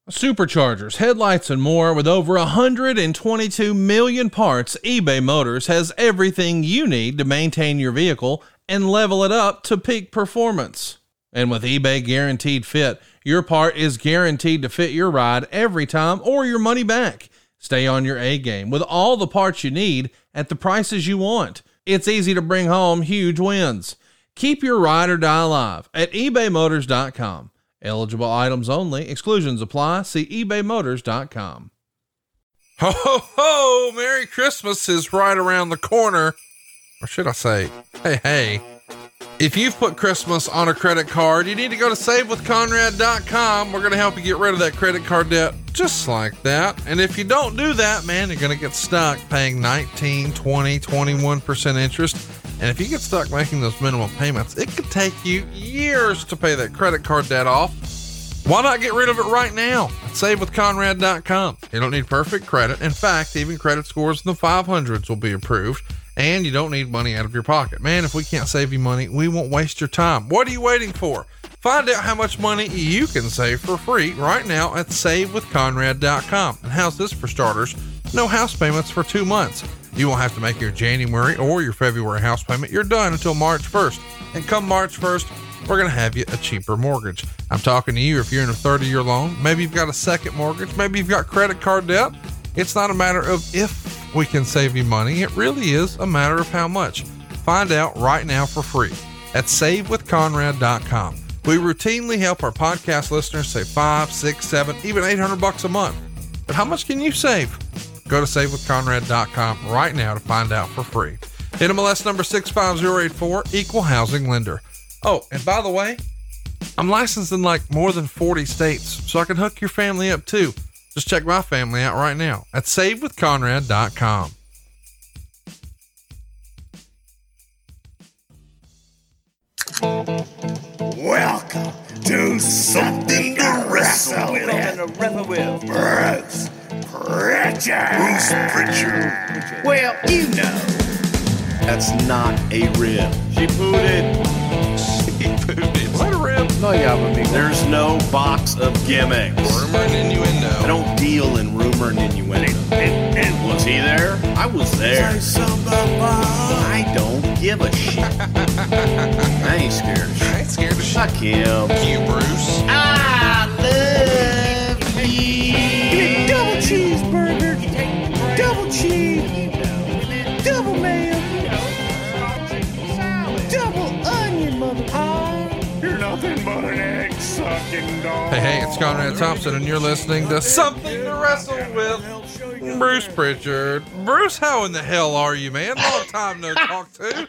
Superchargers, headlights, and more. With over 122 million parts, eBay Motors has everything you need to maintain your vehicle and level it up to peak performance. And with eBay Guaranteed Fit, your part is guaranteed to fit your ride every time or your money back. Stay on your A game with all the parts you need at the prices you want. It's easy to bring home huge wins. Keep your ride or die alive at ebaymotors.com. Eligible items only. Exclusions apply. See ebaymotors.com. Ho, ho, ho! Merry Christmas is right around the corner. Or should I say, hey. If you've put Christmas on a credit card, you need to go to savewithconrad.com. We're going to help you get rid of that credit card debt just like that. And if you don't do that, man, you're going to get stuck paying 19, 20, 21% interest. And if you get stuck making those minimum payments, it could take you years to pay that credit card debt off. Why not get rid of it right now at savewithconrad.com? You don't need perfect credit. In fact, even credit scores in the 500s will be approved, and you don't need money out of your pocket. Man, if we can't save you money, we won't waste your time. What are you waiting for? Find out how much money you can save for free right now at savewithconrad.com. And how's this for starters? No house payments for 2 months. You won't have to make your January or your February house payment. You're done until March 1st. And come March 1st, we're going to have you a cheaper mortgage. I'm talking to you if you're in a 30-year loan. Maybe you've got a second mortgage. Maybe you've got credit card debt. It's not a matter of if we can save you money. It really is a matter of how much. Find out right now for free at savewithconrad.com. We routinely help our podcast listeners save $500, $600, $700, even $800 a month. But how much can you save? Go to savewithconrad.com right now to find out for free. NMLS number 65084, equal housing lender. Oh, and by the way, I'm licensed in like more than 40 states, so I can hook your family up too. Just check my family out right now at savewithconrad.com. Welcome to Something to Wrestle With. Bruce Pritchard. Well, you know. That's not a rib. She pooted. Is that a rib? No, yeah, there's no box of gimmicks. Rumor and innuendo. I don't deal in rumor and innuendo. And was he there? I was there. I don't give a shit. I ain't scared of shit. I ain't scared of shit. Fuck him. Fuck you, Bruce. I love you. Give me double cheeseburger. Double cheese. Double mayo. Double onion, motherfucker. You're nothing but an egg-sucking dog. Hey, it's Conrad Thompson, and you're listening to Something to Wrestle With Bruce Pritchard. Bruce, how in the hell are you, man? Long time no talk to.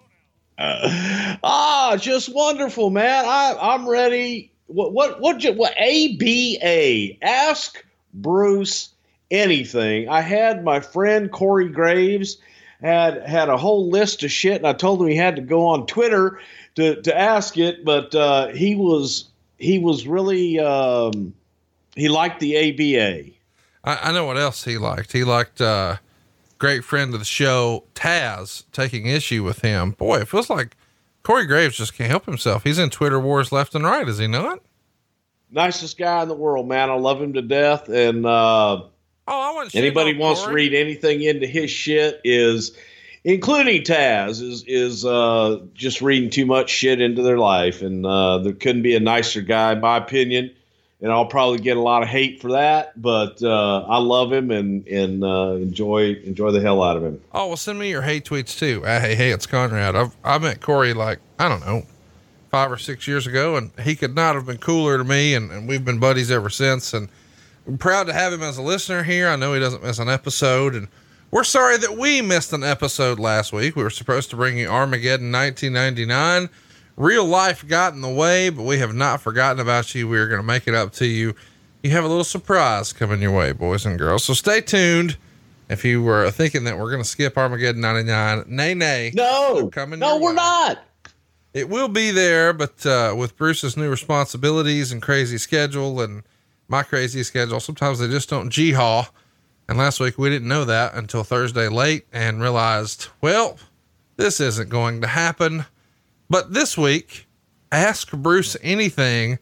Just wonderful, man. I'm ready. What ABA? Ask Bruce anything. I had my friend Corey Graves had a whole list of shit, and I told him he had to go on Twitter to ask it, but he was really he liked the ABA. I know what else he liked. He liked great friend of the show Taz taking issue with him. Boy, it feels like Corey Graves just can't help himself. He's in Twitter wars left and right, is he not? Nicest guy in the world, man. I love him to death, and anybody wants to read anything into his shit is, including Taz, is just reading too much shit into their life. And there couldn't be a nicer guy, in my opinion. And I'll probably get a lot of hate for that, but I love him and enjoy the hell out of him. Oh, well, send me your hate tweets too. Hey, it's Conrad. I met Corey like, I don't know, 5 or 6 years ago, and he could not have been cooler to me. And we've been buddies ever since. And I'm proud to have him as a listener here. I know he doesn't miss an episode, and we're sorry that we missed an episode last week. We were supposed to bring you Armageddon 1999. Real life got in the way, but we have not forgotten about you. We're going to make it up to you. You have a little surprise coming your way, boys and girls. So stay tuned. If you were thinking that we're going to skip Armageddon 99, nay. No, we're not. It will be there, but with Bruce's new responsibilities and crazy schedule and my crazy schedule, sometimes they just don't gee-haw. And last week we didn't know that until Thursday late and realized, well, this isn't going to happen. But this week, Ask Bruce Anything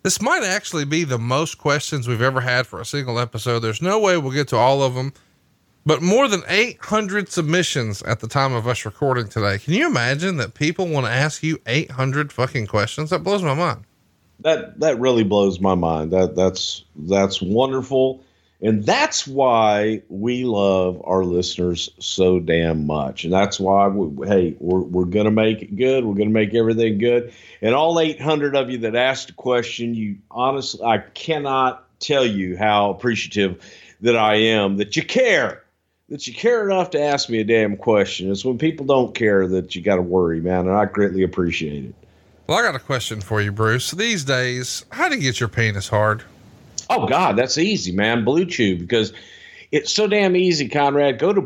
This might actually be the most questions we've ever had for a single episode. There's no way we'll get to all of them, but more than 800 submissions at the time of us recording today. Can you imagine that people want to ask you 800 fucking questions? That blows my mind. That really blows my mind. That's wonderful. And that's why we love our listeners so damn much. And that's why we're going to make it good. We're going to make everything good. And all 800 of you that asked a question, you honestly, I cannot tell you how appreciative that I am that you care enough to ask me a damn question. It's when people don't care that you got to worry, man. And I greatly appreciate it. Well, I got a question for you, Bruce. These days, how do you get your penis hard? Oh God, that's easy, man. Blue Chew, because it's so damn easy, Conrad. Go to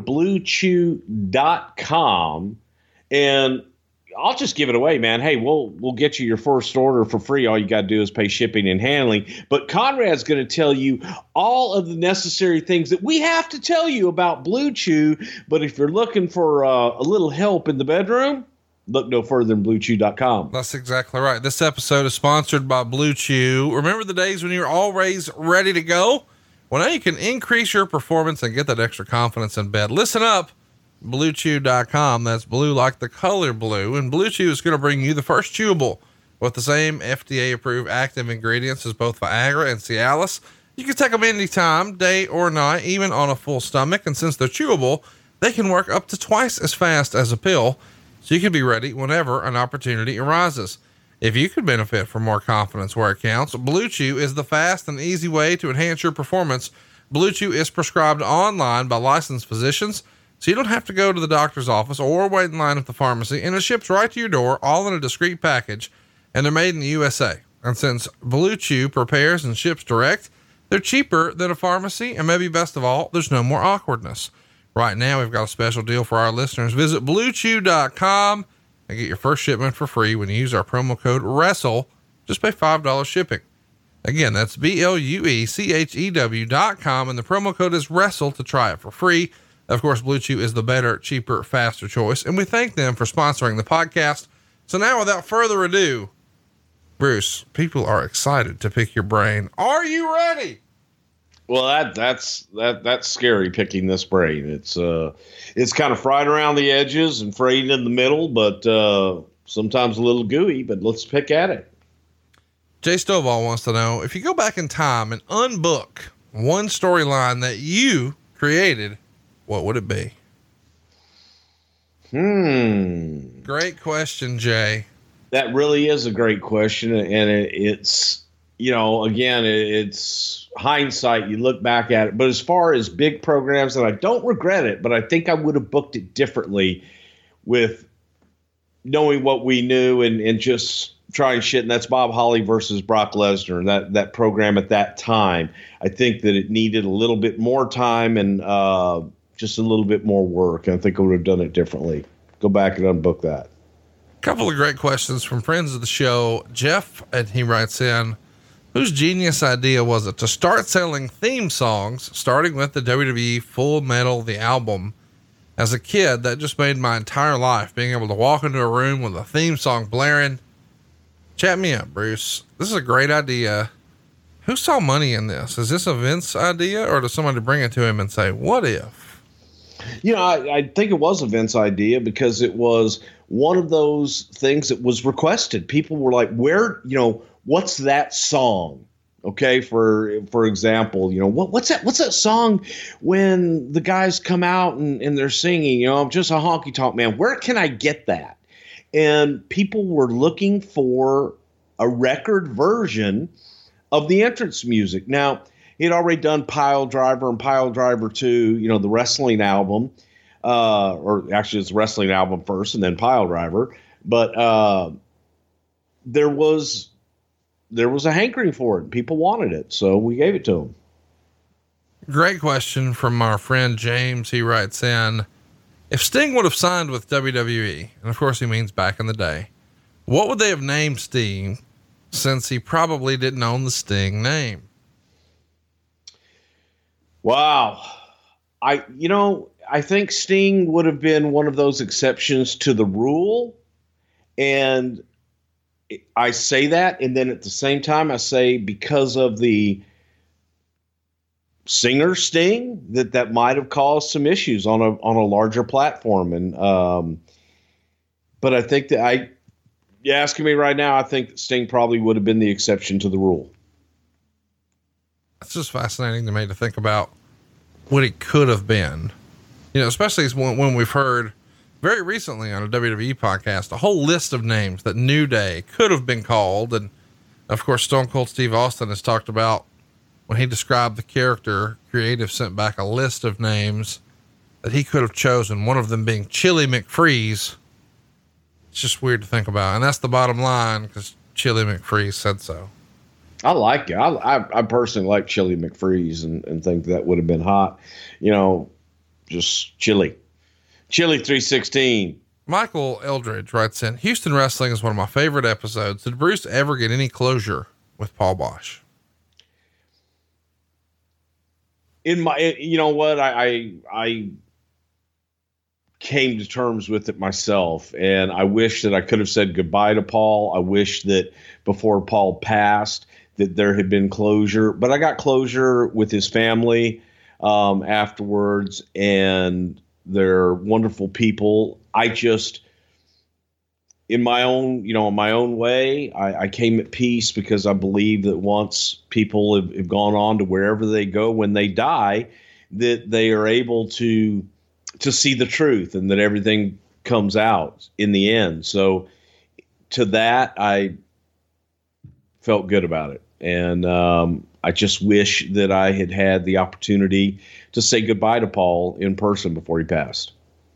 bluechew.com and I'll just give it away, man. Hey, we'll get you your first order for free. All you got to do is pay shipping and handling. But Conrad's going to tell you all of the necessary things that we have to tell you about Blue Chew. But if you're looking for a little help in the bedroom, look no further than bluechew.com. That's exactly right. This episode is sponsored by Blue Chew. Remember the days when you were always ready to go? Well, now you can increase your performance and get that extra confidence in bed. Listen up, bluechew.com. That's blue like the color blue. And Blue Chew is going to bring you the first chewable with the same FDA approved active ingredients as both Viagra and Cialis. You can take them anytime, day or night, even on a full stomach. And since they're chewable, they can work up to twice as fast as a pill. So you can be ready whenever an opportunity arises. If you could benefit from more confidence where it counts, Blue Chew is the fast and easy way to enhance your performance. Blue Chew is prescribed online by licensed physicians, so you don't have to go to the doctor's office or wait in line at the pharmacy, and it ships right to your door, all in a discreet package, and they're made in the USA. And since Blue Chew prepares and ships direct, they're cheaper than a pharmacy, and maybe best of all, there's no more awkwardness. Right now, we've got a special deal for our listeners. Visit bluechew.com and get your first shipment for free when you use our promo code WRESTLE. Just pay $5 shipping. Again, that's BLUECHEW.com, and the promo code is WRESTLE to try it for free. Of course, Blue Chew is the better, cheaper, faster choice, and we thank them for sponsoring the podcast. So now, without further ado, Bruce, people are excited to pick your brain. Are you ready? Well, that's scary, picking this brain. It's kind of fried around the edges and frayed in the middle, but sometimes a little gooey, but let's pick at it. Jay Stovall wants to know, if you go back in time and unbook one storyline that you created, what would it be? Great question, Jay. That really is a great question. And it's, again, it's hindsight. You look back at it, but as far as big programs, and I don't regret it, but I think I would have booked it differently with knowing what we knew and just trying shit. And that's Bob Holly versus Brock Lesnar, that program at that time. I think that it needed a little bit more time and just a little bit more work. And I think I would have done it differently. Go back and unbook that. A couple of great questions from friends of the show. Jeff, and he writes in, whose genius idea was it to start selling theme songs, starting with the WWE Full Metal, the album? As a kid, that just made my entire life, being able to walk into a room with a theme song blaring. Chat me up, Bruce. This is a great idea. Who saw money in this? Is this a Vince idea, or does somebody bring it to him and say, what if? I think it was a Vince idea because it was one of those things that was requested. People were like, what's that song? Okay. For example, what's that song when the guys come out and they're singing, I'm just a honky tonk man. Where can I get that? And people were looking for a record version of the entrance music. Now, he'd already done Pile Driver and Pile Driver 2, the wrestling album, or actually it's the wrestling album first and then Pile Driver. But there was a hankering for it. People wanted it, so we gave it to them. Great question from our friend James. He writes in, if Sting would have signed with WWE, and of course he means back in the day, what would they have named Sting, since he probably didn't own the Sting name? Wow. I think Sting would have been one of those exceptions to the rule. And I say that, and then at the same time, I say because of the singer Sting, that might have caused some issues on a larger platform. And but I think that you're asking me right now, I think that Sting probably would have been the exception to the rule. It's just fascinating to me to think about what it could have been, you know, especially when we've heard very recently on a WWE podcast, a whole list of names that New Day could have been called. And of course, Stone Cold Steve Austin has talked about when he described the character, creative sent back a list of names that he could have chosen, one of them being Chili McFreeze. It's just weird to think about. And that's the bottom line, because Chili McFreeze said so. I like it. I personally like Chili McFreeze and think that would have been hot, you know, just Chili 316. Michael Eldridge writes in, Houston wrestling is one of my favorite episodes. Did Bruce ever get any closure with Paul Boesch? You know what? I came to terms with it myself, and I wish that I could have said goodbye to Paul. I wish that before Paul passed that there had been closure, but I got closure with his family afterwards, and they're wonderful people. I just, in my own way, I came at peace because I believe that once people have gone on to wherever they go when they die, that they are able to see the truth and that everything comes out in the end. So to that, I felt good about it. And I just wish that I had had the opportunity to say goodbye to Paul in person before he passed.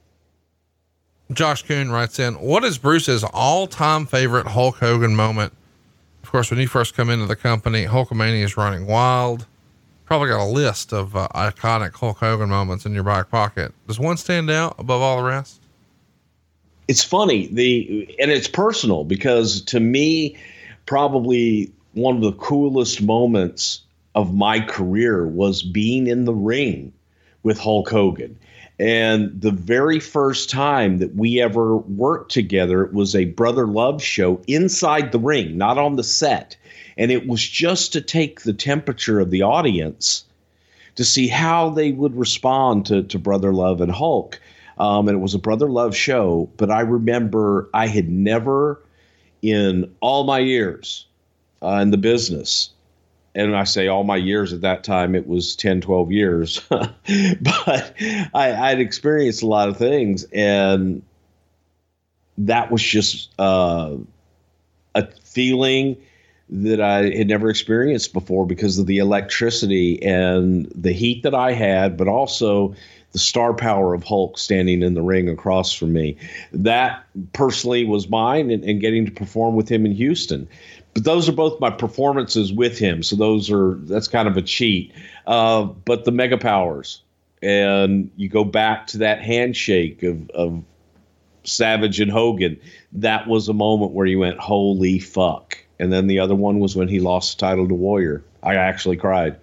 Josh Kuhn writes in, what is Bruce's all-time favorite Hulk Hogan moment? Of course, when you first come into the company, Hulkamania is running wild. Probably got a list of iconic Hulk Hogan moments in your back pocket. Does one stand out above all the rest? It's funny, and it's personal, because to me, probably one of the coolest moments of my career was being in the ring with Hulk Hogan. And the very first time that we ever worked together, it was a Brother Love show inside the ring, not on the set. And it was just to take the temperature of the audience to see how they would respond to Brother Love and Hulk. And it was a Brother Love show, but I remember I had never in all my years in the business, and I say all my years at that time, it was 10, 12 years, but I'd experienced a lot of things, and that was just a feeling that I had never experienced before because of the electricity and the heat that I had, but also the star power of Hulk standing in the ring across from me. That personally was mine, and getting to perform with him in Houston. But those are both my performances with him. So that's kind of a cheat. But the Mega Powers, and you go back to that handshake of Savage and Hogan. That was a moment where you went, holy fuck. And then the other one was when he lost the title to Warrior. I actually cried.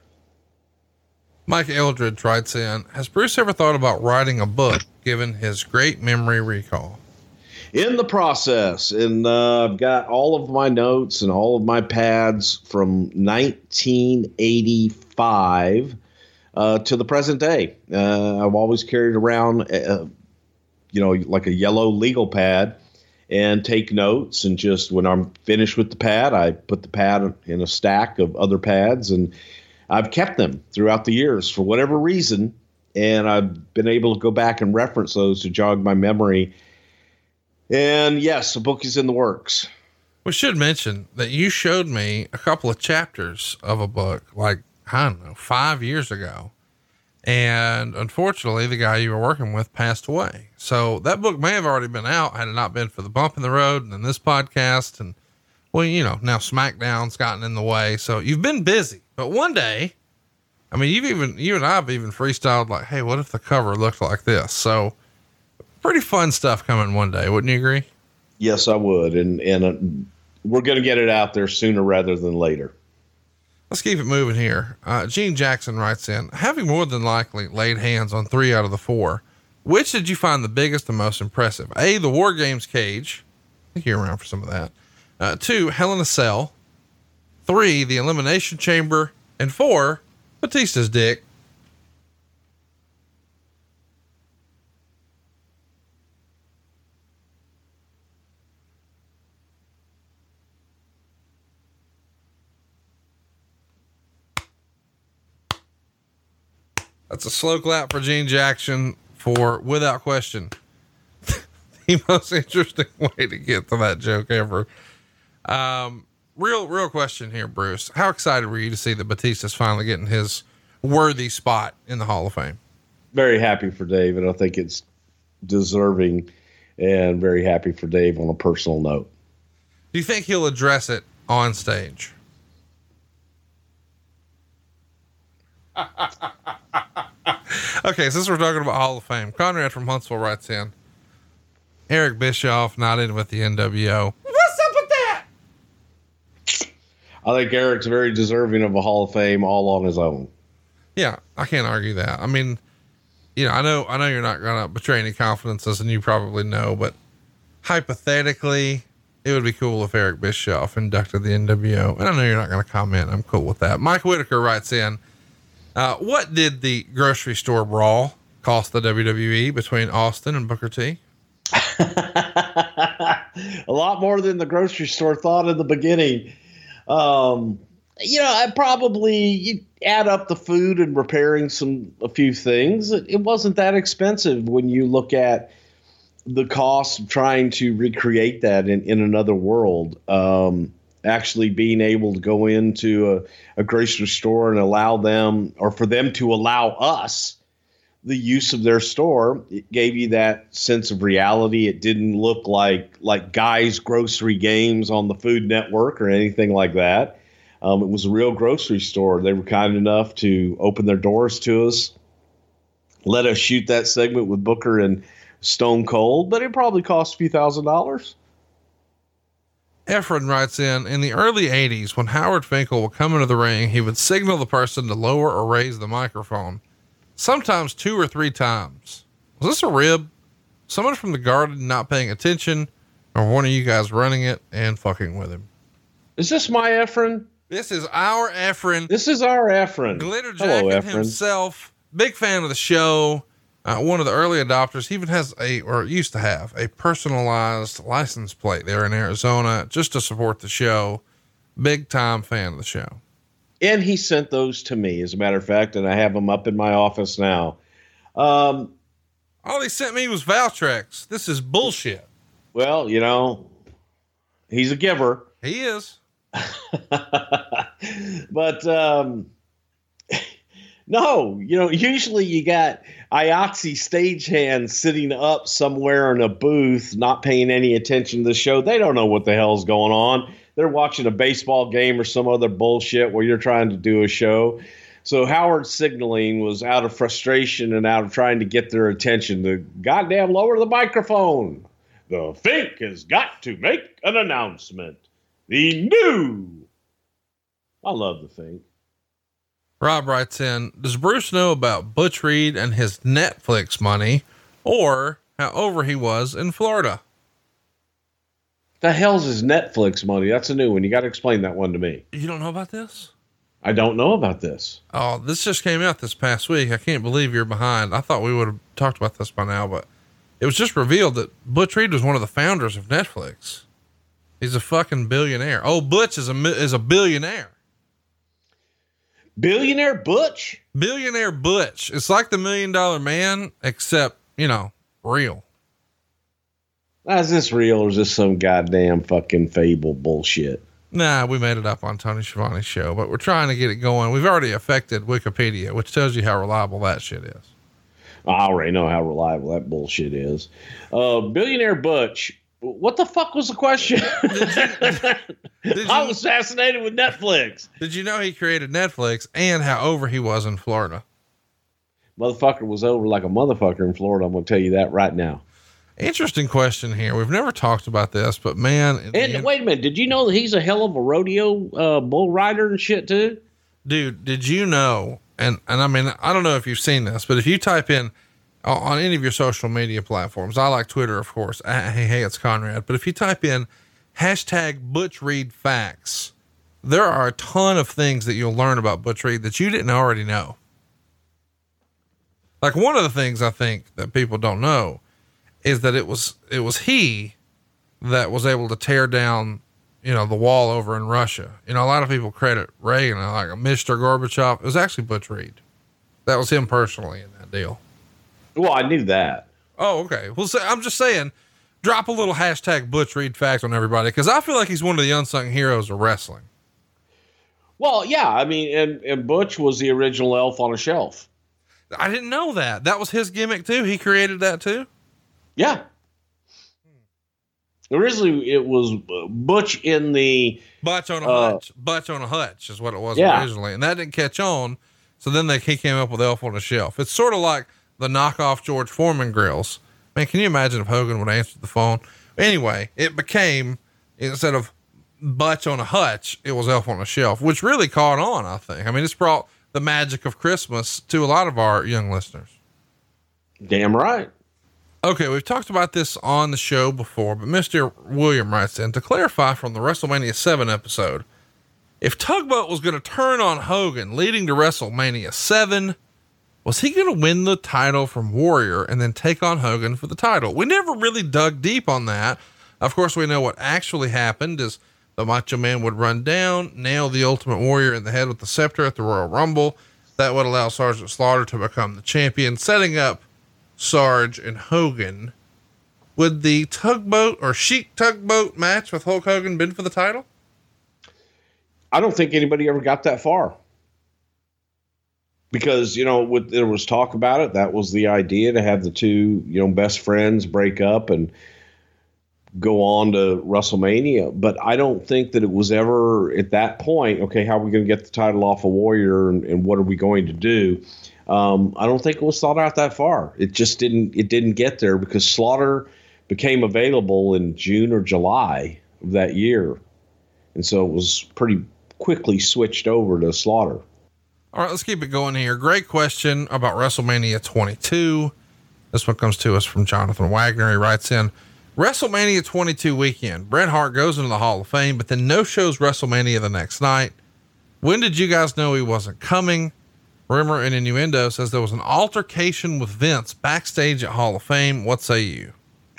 Mike Eldridge writes in, has Bruce ever thought about writing a book given his great memory recall? In the process, and I've got all of my notes and all of my pads from 1985 to the present day. I've always carried around, like a yellow legal pad, and take notes. And just when I'm finished with the pad, I put the pad in a stack of other pads, and I've kept them throughout the years for whatever reason. And I've been able to go back and reference those to jog my memory. And yes, a book is in the works. We should mention that you showed me a couple of chapters of a book, like, I don't know, 5 years ago. And unfortunately, the guy you were working with passed away. So that book may have already been out had it not been for the bump in the road and then this podcast. And well, now SmackDown's gotten in the way. So you've been busy, but one day, I mean, you and I have even freestyled like, hey, what if the cover looked like this? So pretty fun stuff coming one day. Wouldn't you agree? Yes, I would. And we're going to get it out there sooner rather than later. Let's keep it moving here. Gene Jackson writes in, having more than likely laid hands on 3 out of the 4, which did you find the biggest and most impressive? A, the War Games cage. I think you're around for some of that. 2, Hell in a Cell. 3, the Elimination Chamber. And 4, Batista's dick. That's a slow clap for Gene Jackson for, without question, the most interesting way to get to that joke ever. Real question here, Bruce. How excited were you to see that Batista's finally getting his worthy spot in the Hall of Fame? Very happy for Dave, and I think it's deserving, and very happy for Dave on a personal note. Do you think he'll address it on stage? Okay, since we're talking about Hall of Fame, Conrad from Huntsville writes in, Eric Bischoff not in with the NWO. What's up with that? I think Eric's very deserving of a Hall of Fame all on his own. Yeah, I can't argue that. I mean, I know you're not going to betray any confidences, and you probably know, but hypothetically, it would be cool if Eric Bischoff inducted the NWO. And I know you're not going to comment. I'm cool with that. Mike Whitaker writes in, what did the grocery store brawl cost the WWE between Austin and Booker T? A lot more than the grocery store thought in the beginning. I probably you add up the food and repairing a few things. It wasn't that expensive when you look at the cost of trying to recreate that in another world. Actually being able to go into a grocery store and allow them, or for them to allow us, the use of their store, it gave you that sense of reality. It didn't look like Guy's Grocery Games on the Food Network or anything like that. It was a real grocery store. They were kind enough to open their doors to us, let us shoot that segment with Booker and Stone Cold, but it probably cost a few $1,000s. Efren writes in the early 80s, when Howard Finkel would come into the ring, he would signal the person to lower or raise the microphone, sometimes 2 or 3 times. Was this a rib? Someone from the Garden not paying attention, or one of you guys running it and fucking with him? Is this my Efren? This is our Efren. This is our Efren. Glitter Jacket himself. Big fan of the show. One of the early adopters. He even has used to have a personalized license plate there in Arizona just to support the show. Big time fan of the show. And he sent those to me, as a matter of fact, and I have them up in my office now. All he sent me was Valtrex. This is bullshit. Well, he's a giver. He is. But, no, usually you got IATSE stagehands sitting up somewhere in a booth, not paying any attention to the show. They don't know what the hell's going on. They're watching a baseball game or some other bullshit while you're trying to do a show. So Howard's signaling was out of frustration and out of trying to get their attention to goddamn lower the microphone. The Fink has got to make an announcement. The new. I love the Fink. Rob writes in, does Bruce know about Butch Reed and his Netflix money, or how over he was in Florida? The hell's his Netflix money? That's a new one. You got to explain that one to me. You don't know about this? I don't know about this. Oh, this just came out this past week. I can't believe you're behind. I thought we would have talked about this by now, but it was just revealed that Butch Reed was one of the founders of Netflix. He's a fucking billionaire. Oh, Butch is a billionaire. Billionaire Butch? Billionaire Butch. It's like the $1 Million Man, except, real. Is this real or is this some goddamn fucking fable bullshit? Nah, we made it up on Tony Schiavone's show, but we're trying to get it going. We've already affected Wikipedia, which tells you how reliable that shit is. I already know how reliable that bullshit is. Billionaire Butch. What the fuck was the question? I was fascinated with Netflix. Did you know he created Netflix and how over he was in Florida? Motherfucker was over like a motherfucker in Florida. I'm going to tell you that right now. Interesting question here. We've never talked about this, but man. And wait a minute. Did you know that he's a hell of a rodeo bull rider and shit too? Dude, did you know? And I mean, I don't know if you've seen this, but if you type in on any of your social media platforms, I like Twitter, of course. Hey, it's Conrad. But if you type in, hashtag Butch Reed facts. There are a ton of things that you'll learn about Butch Reed that you didn't already know. Like one of the things I think that people don't know is that it was he that was able to tear down, the wall over in Russia. A lot of people credit Reagan, like Mr. Gorbachev. It was actually Butch Reed. That was him personally in that deal. Well, I knew that. Oh, okay. Well, I'm just saying, drop a little hashtag Butch Reed facts on everybody, because I feel like he's one of the unsung heroes of wrestling. Well, yeah, I mean, and Butch was the original Elf on a Shelf. I didn't know that. That was his gimmick too. He created that too. Yeah. Originally, it was Butch in the Butch on a hutch. Butch on a hutch is what it was originally, and that didn't catch on. So then he came up with Elf on a Shelf. It's sort of like the knockoff George Foreman grills. Man, can you imagine if Hogan would answer the phone? Anyway, it became, instead of Butch on a hutch, it was Elf on a Shelf, which really caught on, I think. I mean, it's brought the magic of Christmas to a lot of our young listeners. Damn right. Okay, we've talked about this on the show before, but Mr. William writes in to clarify from the WrestleMania 7 episode, if Tugboat was going to turn on Hogan leading to WrestleMania 7, was he going to win the title from Warrior and then take on Hogan for the title? We never really dug deep on that. Of course, we know what actually happened is the Macho Man would run down, nail the Ultimate Warrior in the head with the scepter at the Royal Rumble. That would allow Sergeant Slaughter to become the champion, setting up Sarge and Hogan. Would the Tugboat or Sheik Tugboat match with Hulk Hogan been for the title? I don't think anybody ever got that far. Because, there was talk about it. That was the idea, to have the two, best friends break up and go on to WrestleMania. But I don't think that it was ever at that point, okay, how are we going to get the title off of Warrior and what are we going to do? I don't think it was thought out that far. It just didn't get there because Slaughter became available in June or July of that year. And so it was pretty quickly switched over to Slaughter. All right, let's keep it going here. Great question about WrestleMania 22. This one comes to us from Jonathan Wagner. He writes in, WrestleMania 22 weekend, Bret Hart goes into the Hall of Fame, but then no shows WrestleMania the next night. When did you guys know he wasn't coming? Rumor and innuendo says there was an altercation with Vince backstage at Hall of Fame. What say you?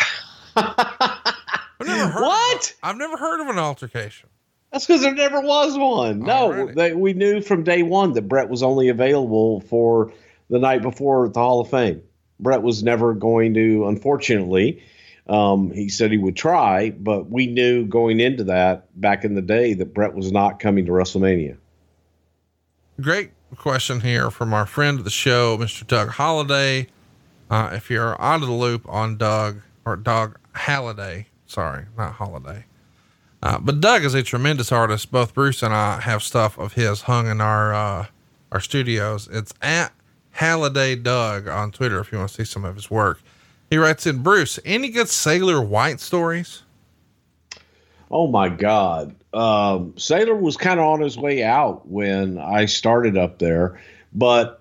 I've never heard of an altercation. That's because there never was one. No, we knew from day one that Bret was only available for the night before the Hall of Fame. Bret was never going to, unfortunately, he said he would try, but we knew going into that back in the day that Bret was not coming to WrestleMania. Great question here from our friend of the show, Mr. Doug Holliday. If you're out of the loop on Doug Halliday, sorry, not Holiday. But Doug is a tremendous artist. Both Bruce and I have stuff of his hung in our studios. It's at Halliday Doug on Twitter if you want to see some of his work. He writes in, Bruce, any good Sailor White stories? Oh my God. Sailor was kind of on his way out when I started up there, but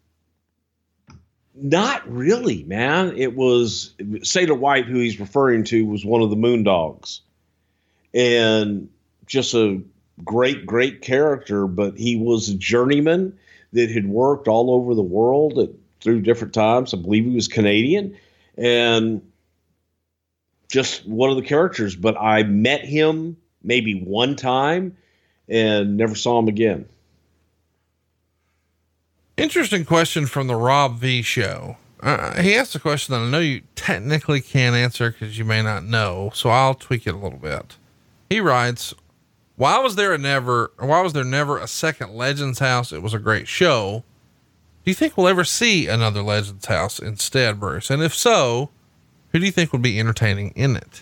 not really, man. It was Sailor White, who he's referring to, was one of the Moondogs. And just a great, great character, but he was a journeyman that had worked all over the world through different times. I believe he was Canadian and just one of the characters, but I met him maybe one time and never saw him again. Interesting question from the Rob V show. He asked a question that I know you technically can't answer because you may not know, so I'll tweak it a little bit. He writes, why was there never a second Legends House? It was a great show. Do you think we'll ever see another Legends House instead, Bruce? And if so, who do you think would be entertaining in it?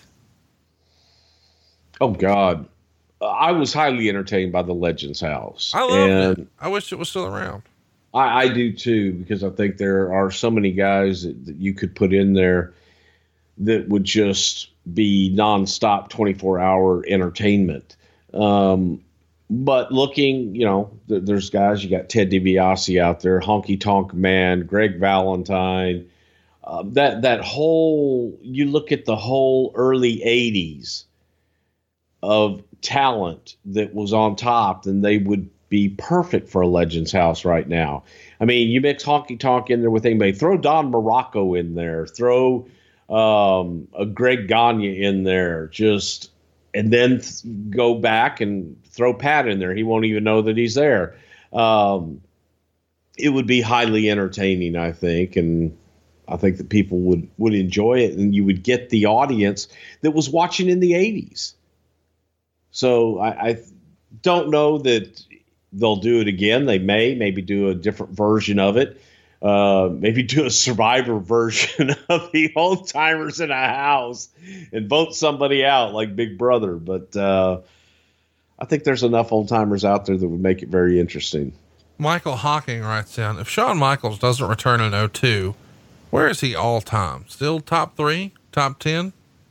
Oh God. I was highly entertained by the Legends House. I loved it. I wish it was still around. I do too, because I think there are so many guys that you could put in there that would just be nonstop 24-hour entertainment. But looking, there's guys, you got Ted DiBiase out there, Honky Tonk Man, Greg Valentine, that whole, you look at the whole early 80s of talent that was on top, then they would be perfect for a Legends house right now. I mean, you mix Honky Tonk in there with anybody. Throw Don Morocco in there. Throw a Greg Gagne in there. And then go back and throw Pat in there. He won't even know that he's there. It would be highly entertaining, I think, and I think that people would enjoy it, and you would get the audience that was watching in the 80s. So I don't know that they'll do it again. They maybe do a different version of it. Maybe do a Survivor version of the Old Timers in a House and vote somebody out like Big Brother. But I think there's enough old timers out there that would make it very interesting. Michael Hawking writes down, if Shawn Michaels doesn't return in 2002, where is he all time? Still top 3, top 10?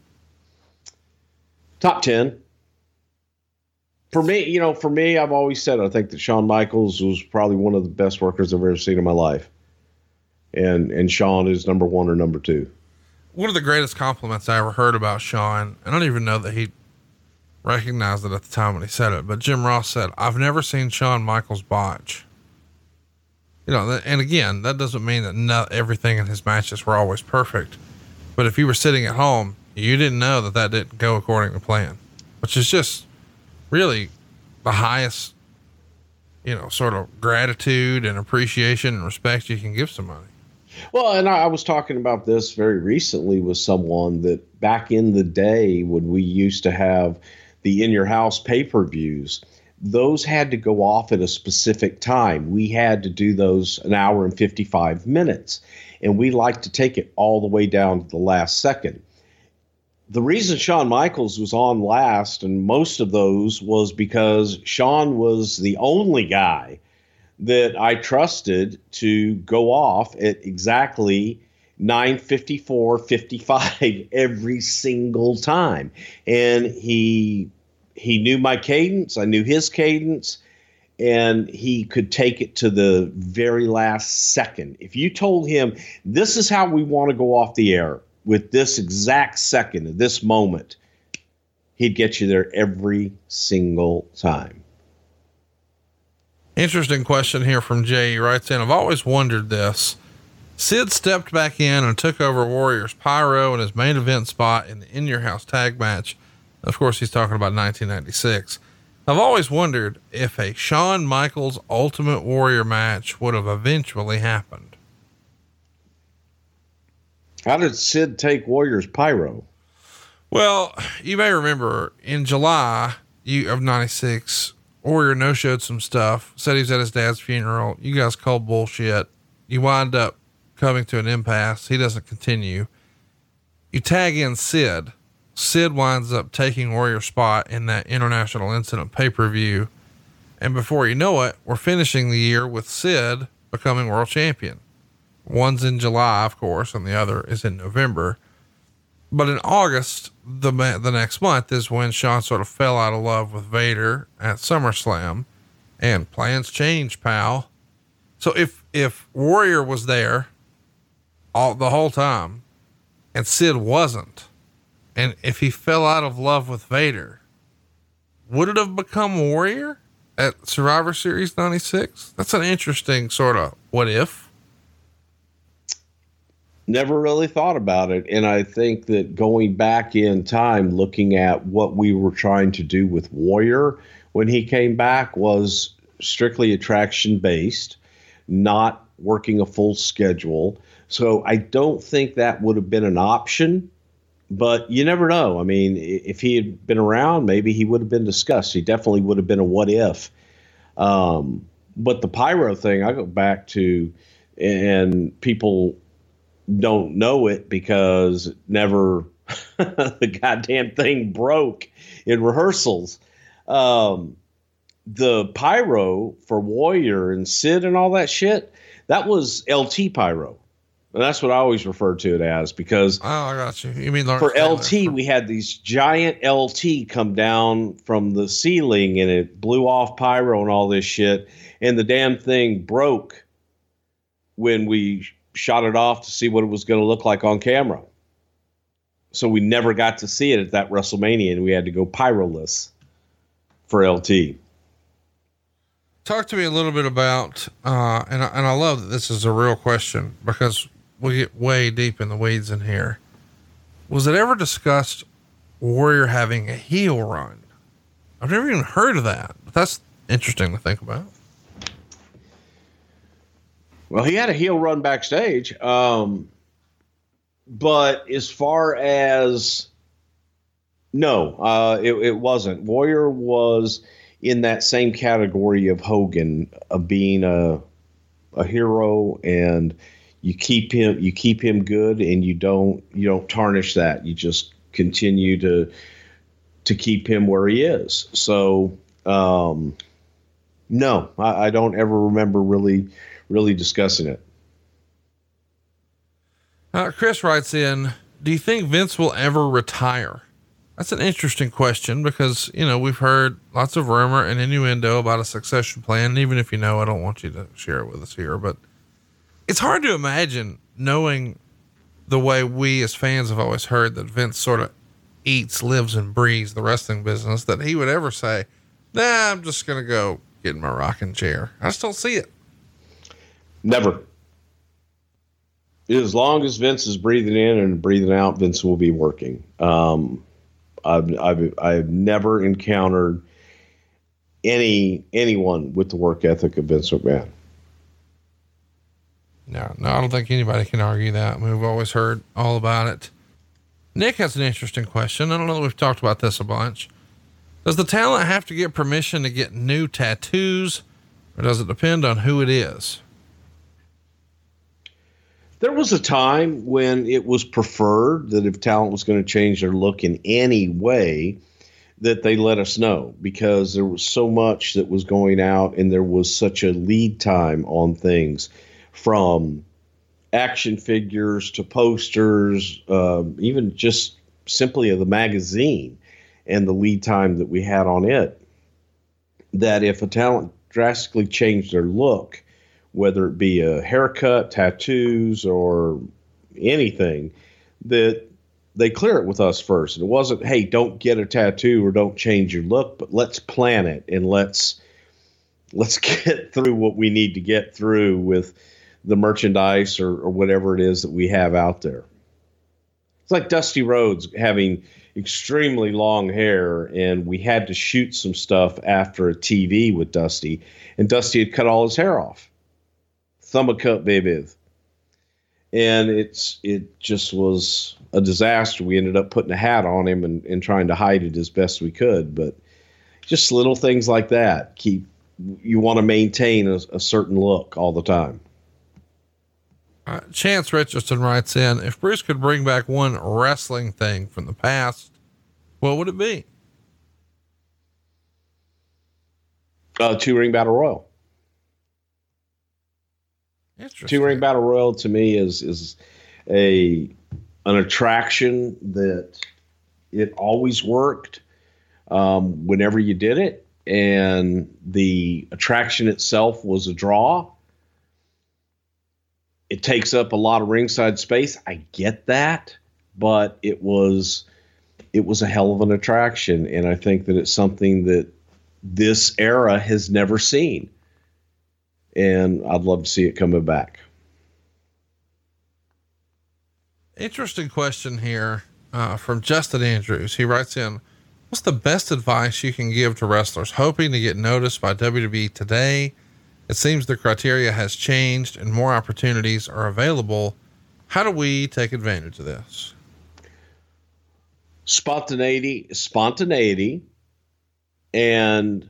Top 10. For me, I've always said, I think that Shawn Michaels was probably one of the best workers I've ever seen in my life. And Shawn is number 1 or number 2. One of the greatest compliments I ever heard about Shawn, I don't even know that he recognized it at the time when he said it, but Jim Ross said, I've never seen Shawn Michaels botch. And again, that doesn't mean that not everything in his matches were always perfect, but if you were sitting at home, you didn't know that didn't go according to plan, which is just really the highest, sort of gratitude and appreciation and respect you can give somebody. Well, and I was talking about this very recently with someone that back in the day when we used to have the In Your House pay-per-views, those had to go off at a specific time. We had to do those an hour and 55 minutes, and we like to take it all the way down to the last second. The reason Shawn Michaels was on last and most of those was because Shawn was the only guy that I trusted to go off at exactly 9:54:55 every single time. And he knew my cadence. I knew his cadence, and he could take it to the very last second. If you told him, this is how we want to go off the air with this exact second at this moment, he'd get you there every single time. Interesting question here from Jay. He writes in, I've always wondered this. Sid stepped back in and took over Warrior's pyro in his main event spot in the In Your House tag match. Of course, he's talking about 1996. I've always wondered if a Shawn Michaels Ultimate Warrior match would have eventually happened. How did Sid take Warrior's pyro? Well, you may remember in July of 96, Warrior no-showed some stuff, said he was at his dad's funeral. You guys called bullshit. You wind up coming to an impasse. He doesn't continue. You tag in Sid. Sid winds up taking Warrior's spot in that International Incident pay-per-view. And before you know it, we're finishing the year with Sid becoming world champion. One's in July, of course, and the other is in November. But in August, the next month is when Shawn sort of fell out of love with Vader at SummerSlam, and plans changed, pal. So if Warrior was there the whole time and Sid wasn't, and if he fell out of love with Vader, would it have become Warrior at Survivor Series 96? That's an interesting sort of what if. Never really thought about it. And I think that going back in time, looking at what we were trying to do with Warrior when he came back was strictly attraction based, not working a full schedule. So I don't think that would have been an option, but you never know. I mean, if he had been around, maybe he would have been discussed. He definitely would have been a what if. But the pyro thing, I go back to, and people don't know it because never the goddamn thing broke in rehearsals. The pyro for Warrior and Sid and all that shit, that was LT pyro. And that's what I always refer to it as, because I got you. You mean Lawrence for Taylor. LT, we had these giant LT come down from the ceiling and it blew off pyro and all this shit. And the damn thing broke when we shot it off to see what it was going to look like on camera. So we never got to see it at that WrestleMania, and we had to go pyroless for LT. Talk to me a little bit about, and I love that this is a real question because we get way deep in the weeds in here. Was it ever discussed Warrior having a heel run? I've never even heard of that, but that's interesting to think about. Well, he had a heel run backstage. But as far as, no, it wasn't. Warrior was in that same category of Hogan, of being a hero, and you keep him good, and you don't tarnish that. You just continue to keep him where he is. So, no, I don't ever remember really discussing it. Chris writes in, do you think Vince will ever retire? That's an interesting question because, we've heard lots of rumor and innuendo about a succession plan. And even if I don't want you to share it with us here, but it's hard to imagine, knowing the way we as fans have always heard that Vince sort of eats, lives, and breathes the wrestling business, that he would ever say, nah, I'm just going to go get in my rocking chair. I just don't see it. Never. As long as Vince is breathing in and breathing out, Vince will be working. I've never encountered anyone with the work ethic of Vince McMahon. No, I don't think anybody can argue that. I mean, we've always heard all about it. Nick has an interesting question. I don't know that we've talked about this a bunch. Does the talent have to get permission to get new tattoos, or does it depend on who it is? There was a time when it was preferred that if talent was going to change their look in any way, that they let us know, because there was so much that was going out and there was such a lead time on things, from action figures to posters, even just simply of the magazine and the lead time that we had on it, that if a talent drastically changed their look, whether it be a haircut, tattoos, or anything, that they clear it with us first. And it wasn't, hey, don't get a tattoo or don't change your look, but let's plan it and let's get through what we need to get through with the merchandise or whatever it is that we have out there. It's like Dusty Rhodes having extremely long hair, and we had to shoot some stuff after a TV with Dusty, and Dusty had cut all his hair off. Thumb cut, baby. And it just was a disaster. We ended up putting a hat on him and trying to hide it as best we could. But just little things like that. You want to maintain a certain look all the time. Chance Richardson writes in, if Bruce could bring back one wrestling thing from the past, what would it be? 2-ring battle royal. 2-ring battle royal to me is an attraction that it always worked whenever you did it, and the attraction itself was a draw. It takes up a lot of ringside space. I get that, but it was a hell of an attraction, and I think that it's something that this era has never seen. And I'd love to see it coming back. Interesting question here from Justin Andrews. He writes in, what's the best advice you can give to wrestlers hoping to get noticed by WWE today? It seems the criteria has changed and more opportunities are available. How do we take advantage of this? Spontaneity, and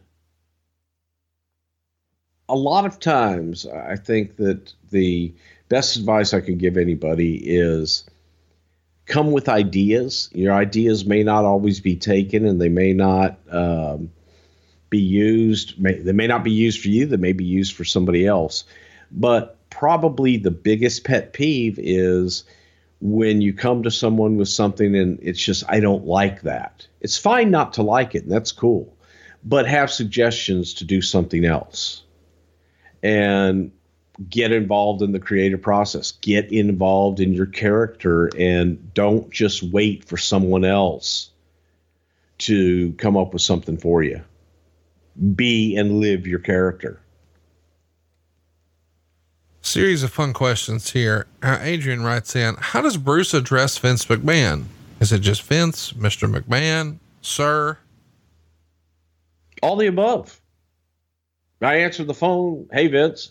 a lot of times I think that the best advice I can give anybody is come with ideas. Your ideas may not always be taken, and they may not be used. They may not be used for you. They may be used for somebody else. But probably the biggest pet peeve is when you come to someone with something and it's just, I don't like that. It's fine not to like it, and that's cool, but have suggestions to do something else. And get involved in the creative process, get involved in your character, and don't just wait for someone else to come up with something for you. Be and live your character. Series of fun questions here. Adrian writes in, how does Bruce address Vince McMahon? Is it just Vince, Mr. McMahon, sir? All the above. I answer the phone, hey Vince.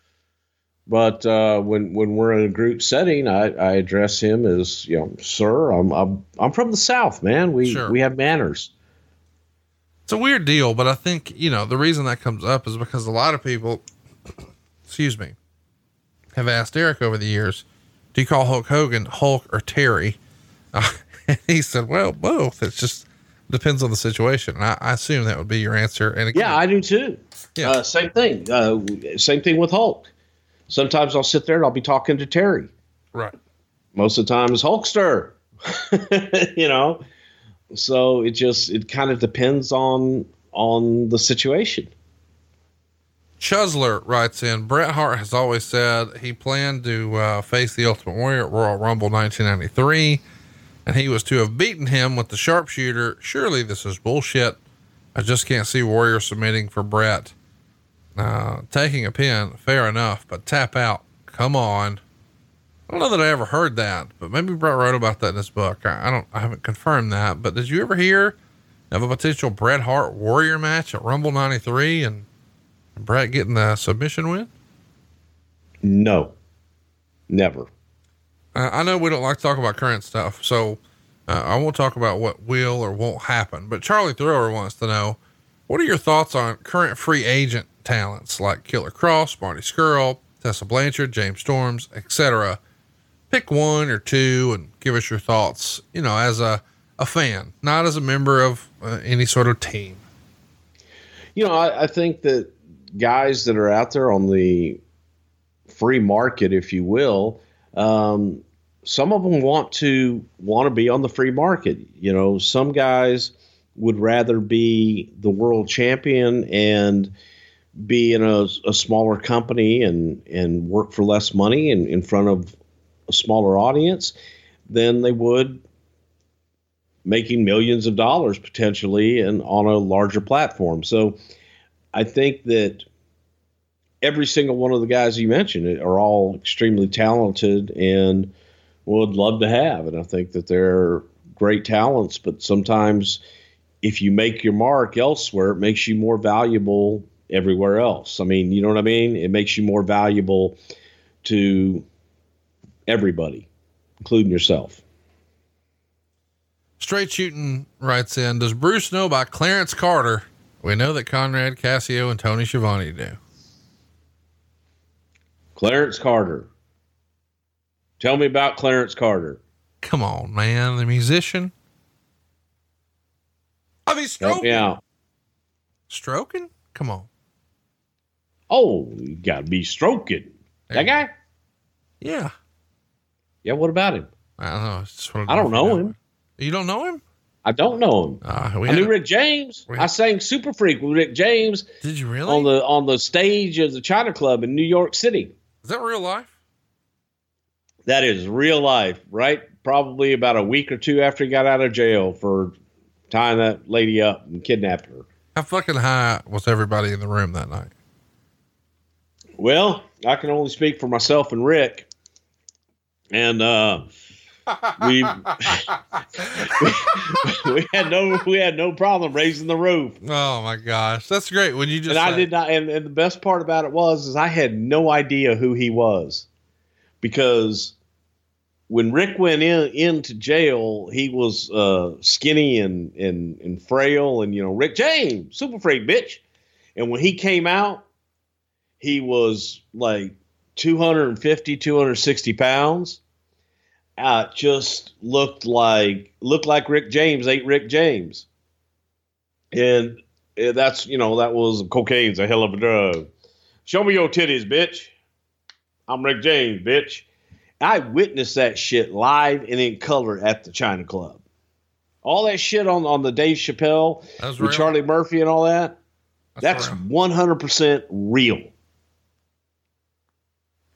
But when we're in a group setting, I address him as, you know, sir. I'm from the South, man. We have manners. It's a weird deal, but I think, you know, the reason that comes up is because a lot of people, excuse me, have asked Eric over the years, do you call Hulk Hogan Hulk or Terry? And he said, well, both. It's just depends on the situation. And I assume that would be your answer. And again, yeah, I do too. Yeah. Same thing. Same thing with Hulk. Sometimes I'll sit there and I'll be talking to Terry. Right. Most of the time it's Hulkster, you know? So it kind of depends on the situation. Chusler writes in, Bret Hart has always said he planned to face the Ultimate Warrior at Royal Rumble 1993, and he was to have beaten him with the sharpshooter. Surely this is bullshit. I just can't see Warrior submitting for Bret. Taking a pin, fair enough, but tap out. Come on. I don't know that I ever heard that, but maybe Bret wrote about that in his book. I haven't confirmed that, but did you ever hear of a potential Bret Hart Warrior match at Rumble 93 and Bret getting the submission win? No, never. I know we don't like to talk about current stuff, so I won't talk about what will or won't happen, but Charlie Thrower wants to know, what are your thoughts on current free agent talents like Killer Cross, Marty Scurll, Tessa Blanchard, James Storms, etc.? Pick one or two and give us your thoughts, you know, as a fan, not as a member of any sort of team. You know, I think that guys that are out there on the free market, if you will, some of them want to be on the free market. You know, some guys would rather be the world champion and be in a smaller company and work for less money and in front of a smaller audience than they would making millions of dollars potentially and on a larger platform. So I think that every single one of the guys you mentioned are all extremely talented and would love to have. And I think that they're great talents, but sometimes if you make your mark elsewhere, it makes you more valuable everywhere else. I mean, you know what I mean? It makes you more valuable to everybody, including yourself. Straight Shooting writes in, does Bruce know about Clarence Carter? We know that Conrad Cassio and Tony Schiavone do. Clarence Carter. Tell me about Clarence Carter. Come on, man. The musician. I mean, stroking. Help me out. Stroking? Come on. Oh, you gotta be stroking. That guy? Yeah. Yeah, what about him? I don't know. I don't know him. You don't know him? I don't know him. I knew Rick James. I sang Super Freak with Rick James. Did you really? On the stage of the China Club in New York City. Is that real life? That is real life, right? Probably about a week or two after he got out of jail for tying that lady up and kidnapping her. How fucking high was everybody in the room that night? Well, I can only speak for myself and Rick. And we had no problem raising the roof. Oh my gosh, that's great. When you just I did not, and the best part about it is I had no idea who he was, because when Rick went into jail, he was skinny and frail, and Rick James, Super Freak, bitch. And when he came out, he was like 250, 260 pounds. Just looked like Rick James ate Rick James. And that's, that was cocaine's a hell of a drug. Show me your titties, bitch. I'm Rick James, bitch. I witnessed that shit live and in color at the China Club. All that shit on the Dave Chappelle with Charlie Murphy and all that. That's 100% real.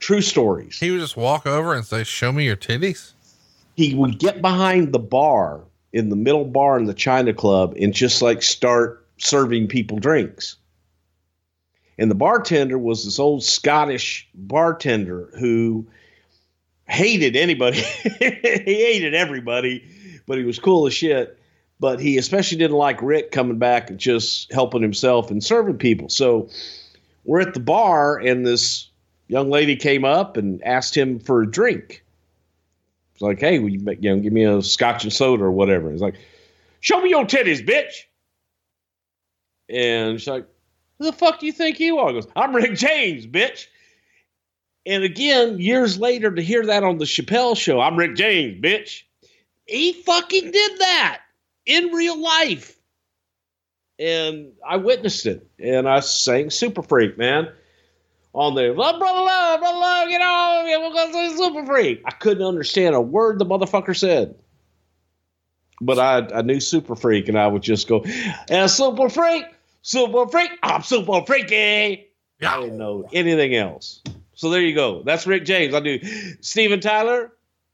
True stories. He would just walk over and say, "Show me your titties." He would get behind the bar, in the middle bar in the China Club, and just like start serving people drinks. And the bartender was this old Scottish bartender who hated anybody. He hated everybody, but he was cool as shit. But he especially didn't like Rick coming back and just helping himself and serving people. So we're at the bar, and this young lady came up and asked him for a drink. It's like, "Hey, will you give me a scotch and soda or whatever?" He's like, "Show me your titties, bitch." And she's like, "Who the fuck do you think you are?" He goes, "I'm Rick James, bitch." And again, years later, to hear that on the Chappelle Show, "I'm Rick James, bitch." He fucking did that in real life. And I witnessed it. And I sang Super Freak, man. On there. Brother Love, get on. We're going to say Super Freak. I couldn't understand a word the motherfucker said. But I knew Super Freak, and I would just go, "And Super Freak, I'm Super Freaky." I didn't know anything else. So there you go. That's Rick James. I do Steven Tyler.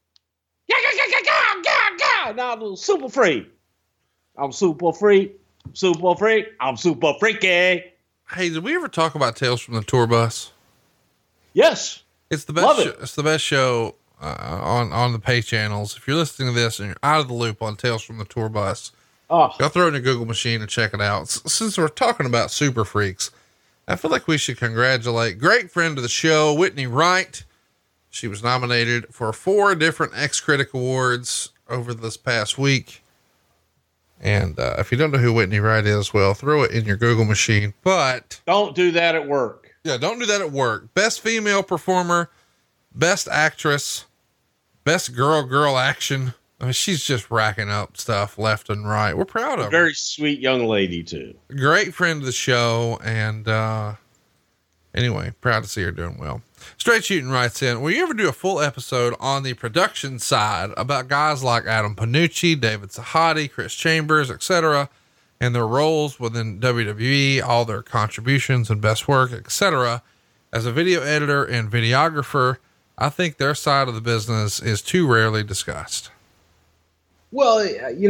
Now I'm Super Freak. I'm Super Freak. I'm Super Freaky. Hey, did we ever talk about Tales from the Tour Bus? Yes. It's the best. It's the best show on the pay channels. If you're listening to this and you're out of the loop on Tales from the Tour Bus, go throw it in your Google machine and check it out. Since we're talking about Super Freaks, I feel like we should congratulate great friend of the show, Whitney Wright. She was nominated for 4 different X-Critic Awards over this past week. And if you don't know who Whitney Wright is, well, throw it in your Google machine, but don't do that at work. Yeah, don't do that at work. Best female performer, best actress, best girl action. I mean, she's just racking up stuff left and right. We're proud of her. Very sweet young lady too. Great friend of the show. And, anyway, proud to see her doing well. Straight Shooting writes in, will you ever do a full episode on the production side about guys like Adam Panucci, David Sahadi, Chris Chambers, etc., and their roles within WWE, all their contributions and best work, etc. As a video editor and videographer, I think their side of the business is too rarely discussed. Well,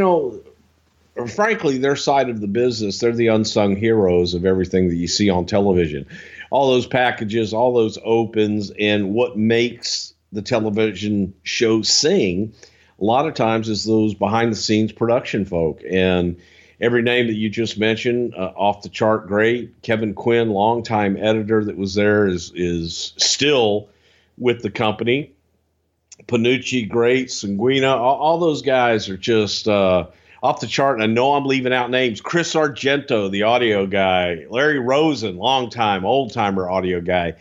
frankly, their side of the business, they're the unsung heroes of everything that you see on television. All those packages, all those opens, and what makes the television show sing a lot of times is those behind the scenes production folk. And every name that you just mentioned, off the chart great. Kevin Quinn, longtime editor that was there, is still with the company. Panucci, great. Sanguina, all those guys are just off the chart. And I know I'm leaving out names. Chris Argento, the audio guy. Larry Rosen, longtime, old-timer audio guy.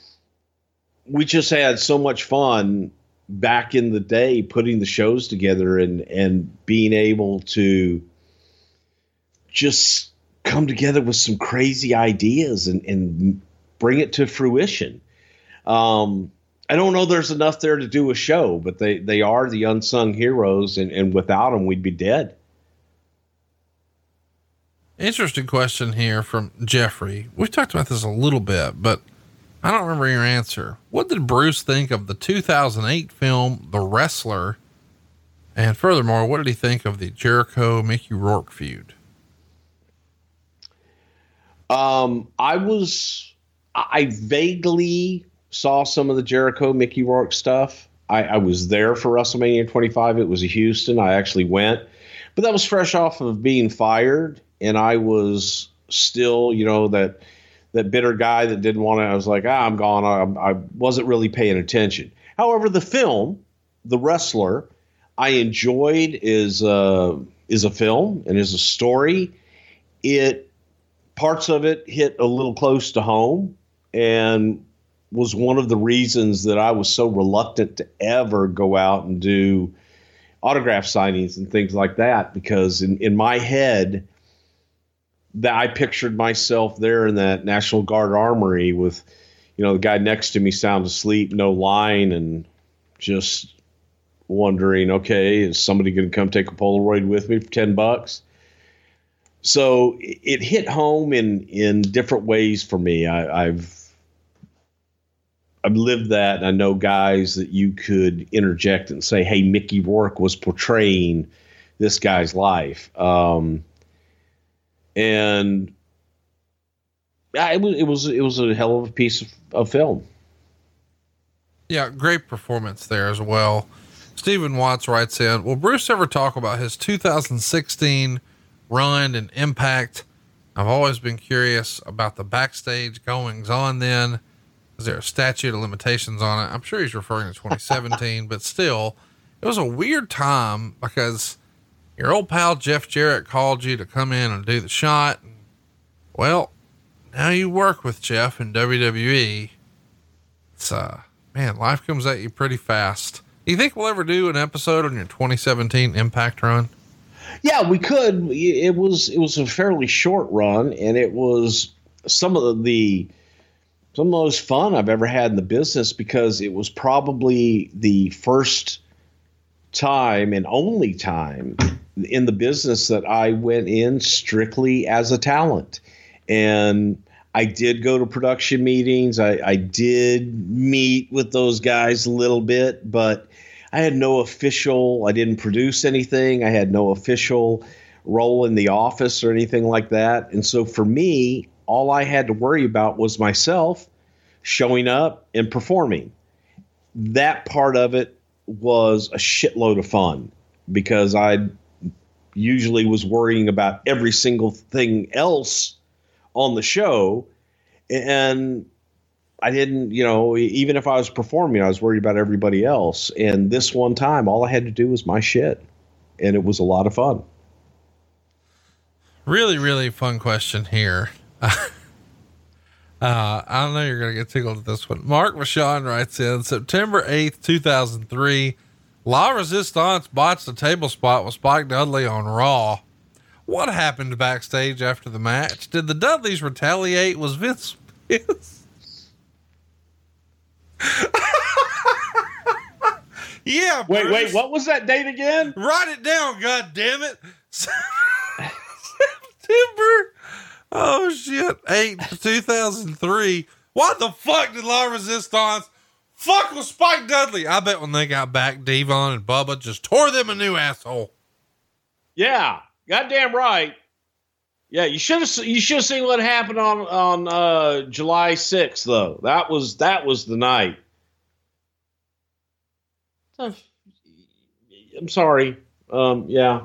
We just had so much fun back in the day putting the shows together and being able to just come together with some crazy ideas and bring it to fruition. I don't know there's enough there to do a show, but they are the unsung heroes, and without them, we'd be dead. Interesting question here from Jeffrey. We've talked about this a little bit, but I don't remember your answer. What did Bruce think of the 2008 film, The Wrestler? And furthermore, what did he think of the Jericho-Mickey Rourke feud? I vaguely saw some of the Jericho-Mickey Rourke stuff. I was there for WrestleMania 25. It was in Houston. I actually went, but that was fresh off of being fired. And I was still, that bitter guy that didn't want to, I was like, I'm gone. I wasn't really paying attention. However, the film, The Wrestler, I enjoyed is a film and is a story. Parts of it hit a little close to home and was one of the reasons that I was so reluctant to ever go out and do autograph signings and things like that, because in my head, that I pictured myself there in that National Guard armory with, the guy next to me sound asleep, no line, and just wondering, okay, is somebody going to come take a Polaroid with me for $10? So it hit home in different ways for me. I've lived that, and I know guys that you could interject and say, "Hey, Mickey Rourke was portraying this guy's life," and it was a hell of a piece of film. Yeah, great performance there as well. Stephen Watts writes in, will Bruce ever talk about his 2016 run and Impact? I've always been curious about the backstage goings on then. Is there a statute of limitations on it? I'm sure he's referring to 2017, but still, it was a weird time because your old pal Jeff Jarrett called you to come in and do the shot. Well, now you work with Jeff in WWE. It's, man, life comes at you pretty fast. Do you think we'll ever do an episode on your 2017 Impact run? Yeah, we could. It was a fairly short run, and it was some of the most fun I've ever had in the business, because it was probably the first time and only time in the business that I went in strictly as a talent. And I did go to production meetings. I did meet with those guys a little bit, but I had no official, I didn't produce anything. I had no official role in the office or anything like that. And so for me, all I had to worry about was myself showing up and performing. That part of it was a shitload of fun, because I usually was worrying about every single thing else on the show. And I didn't, even if I was performing, I was worried about everybody else. And this one time, all I had to do was my shit. And it was a lot of fun. Really, really fun question here. I don't know, you're going to get tickled at this one. Mark Vachon writes in, September 8th, 2003, La Resistance botched a table spot with Spike Dudley on Raw. What happened backstage after the match? Did the Dudleys retaliate? Was Vince pissed? Yeah. Bruce. Wait, what was that date again? Write it down, God damn it. September. Oh shit. 8th, 2003. Why the fuck did La Resistance fuck with Spike Dudley? I bet when they got back, Devon and Bubba just tore them a new asshole. Yeah. Goddamn right. Yeah, you should have seen what happened on July 6th though. That was the night. I'm sorry. Yeah.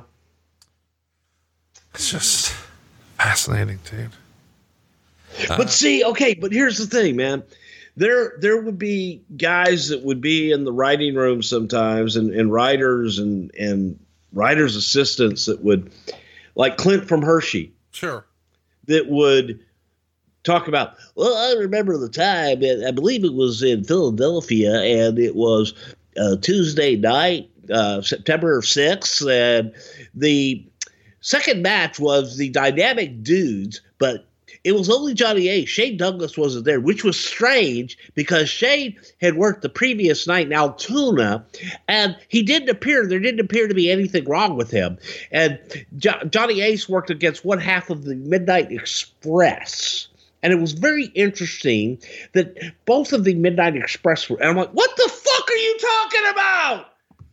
It's just fascinating, dude. But see, okay, but here's the thing, man. There would be guys that would be in the writing room sometimes, and writers and writers' assistants that would, like Clint from Hershey. Sure. That would talk about, well, I remember the time, I believe it was in Philadelphia, and it was Tuesday night, September 6th, and the second match was the Dynamic Dudes, but it was only Johnny Ace. Shane Douglas wasn't there, which was strange because Shane had worked the previous night in Altoona, and he didn't appear. There didn't appear to be anything wrong with him. And Johnny Ace worked against one half of the Midnight Express. And it was very interesting that both of the Midnight Express were. And I'm like, what the fuck are you talking about?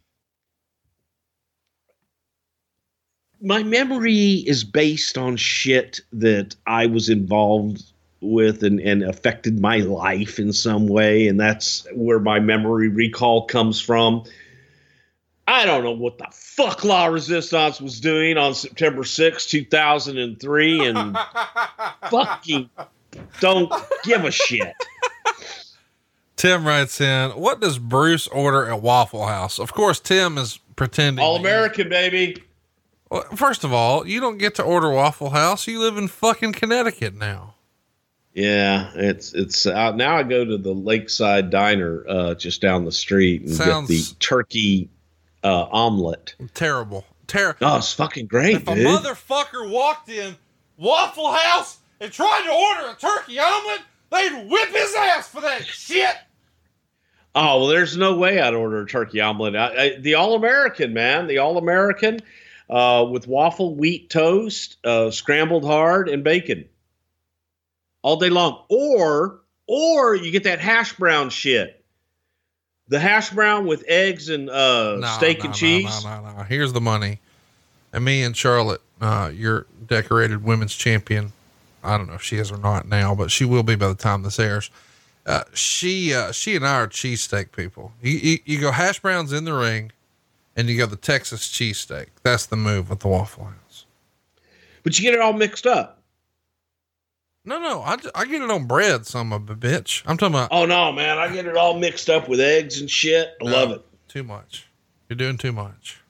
My memory is based on shit that I was involved with and affected my life in some way. And that's where my memory recall comes from. I don't know what the fuck La Resistance was doing on September 6, 2003. And fucking don't give a shit. Tim writes in, what does Bruce order at Waffle House? Of course, Tim is pretending. All American, baby. Well, first of all, you don't get to order Waffle House. You live in fucking Connecticut now. Yeah, it's out now. I go to the Lakeside Diner just down the street and get the turkey omelet. Terrible. Oh, it's fucking great, if dude. A motherfucker walked in Waffle House and tried to order a turkey omelet, they'd whip his ass for that shit. Oh, well, there's no way I'd order a turkey omelet. The All-American, man. The All-American. With waffle, wheat toast, scrambled hard, and bacon all day long. Or Or you get that hash brown shit. The hash brown with eggs and steak and cheese. No. Here's the money. And me and Charlotte, your decorated women's champion, I don't know if she is or not now, but she will be by the time this airs. She and I are cheesesteak people. You go hash browns in the ring, and you go the Texas cheesesteak. That's the move with the Waffle House. But you get it all mixed up. No, I get it on bread, son of a bitch. I'm talking about. Oh no, man. I get it all mixed up with eggs and shit. I love it. Too much. You're doing too much.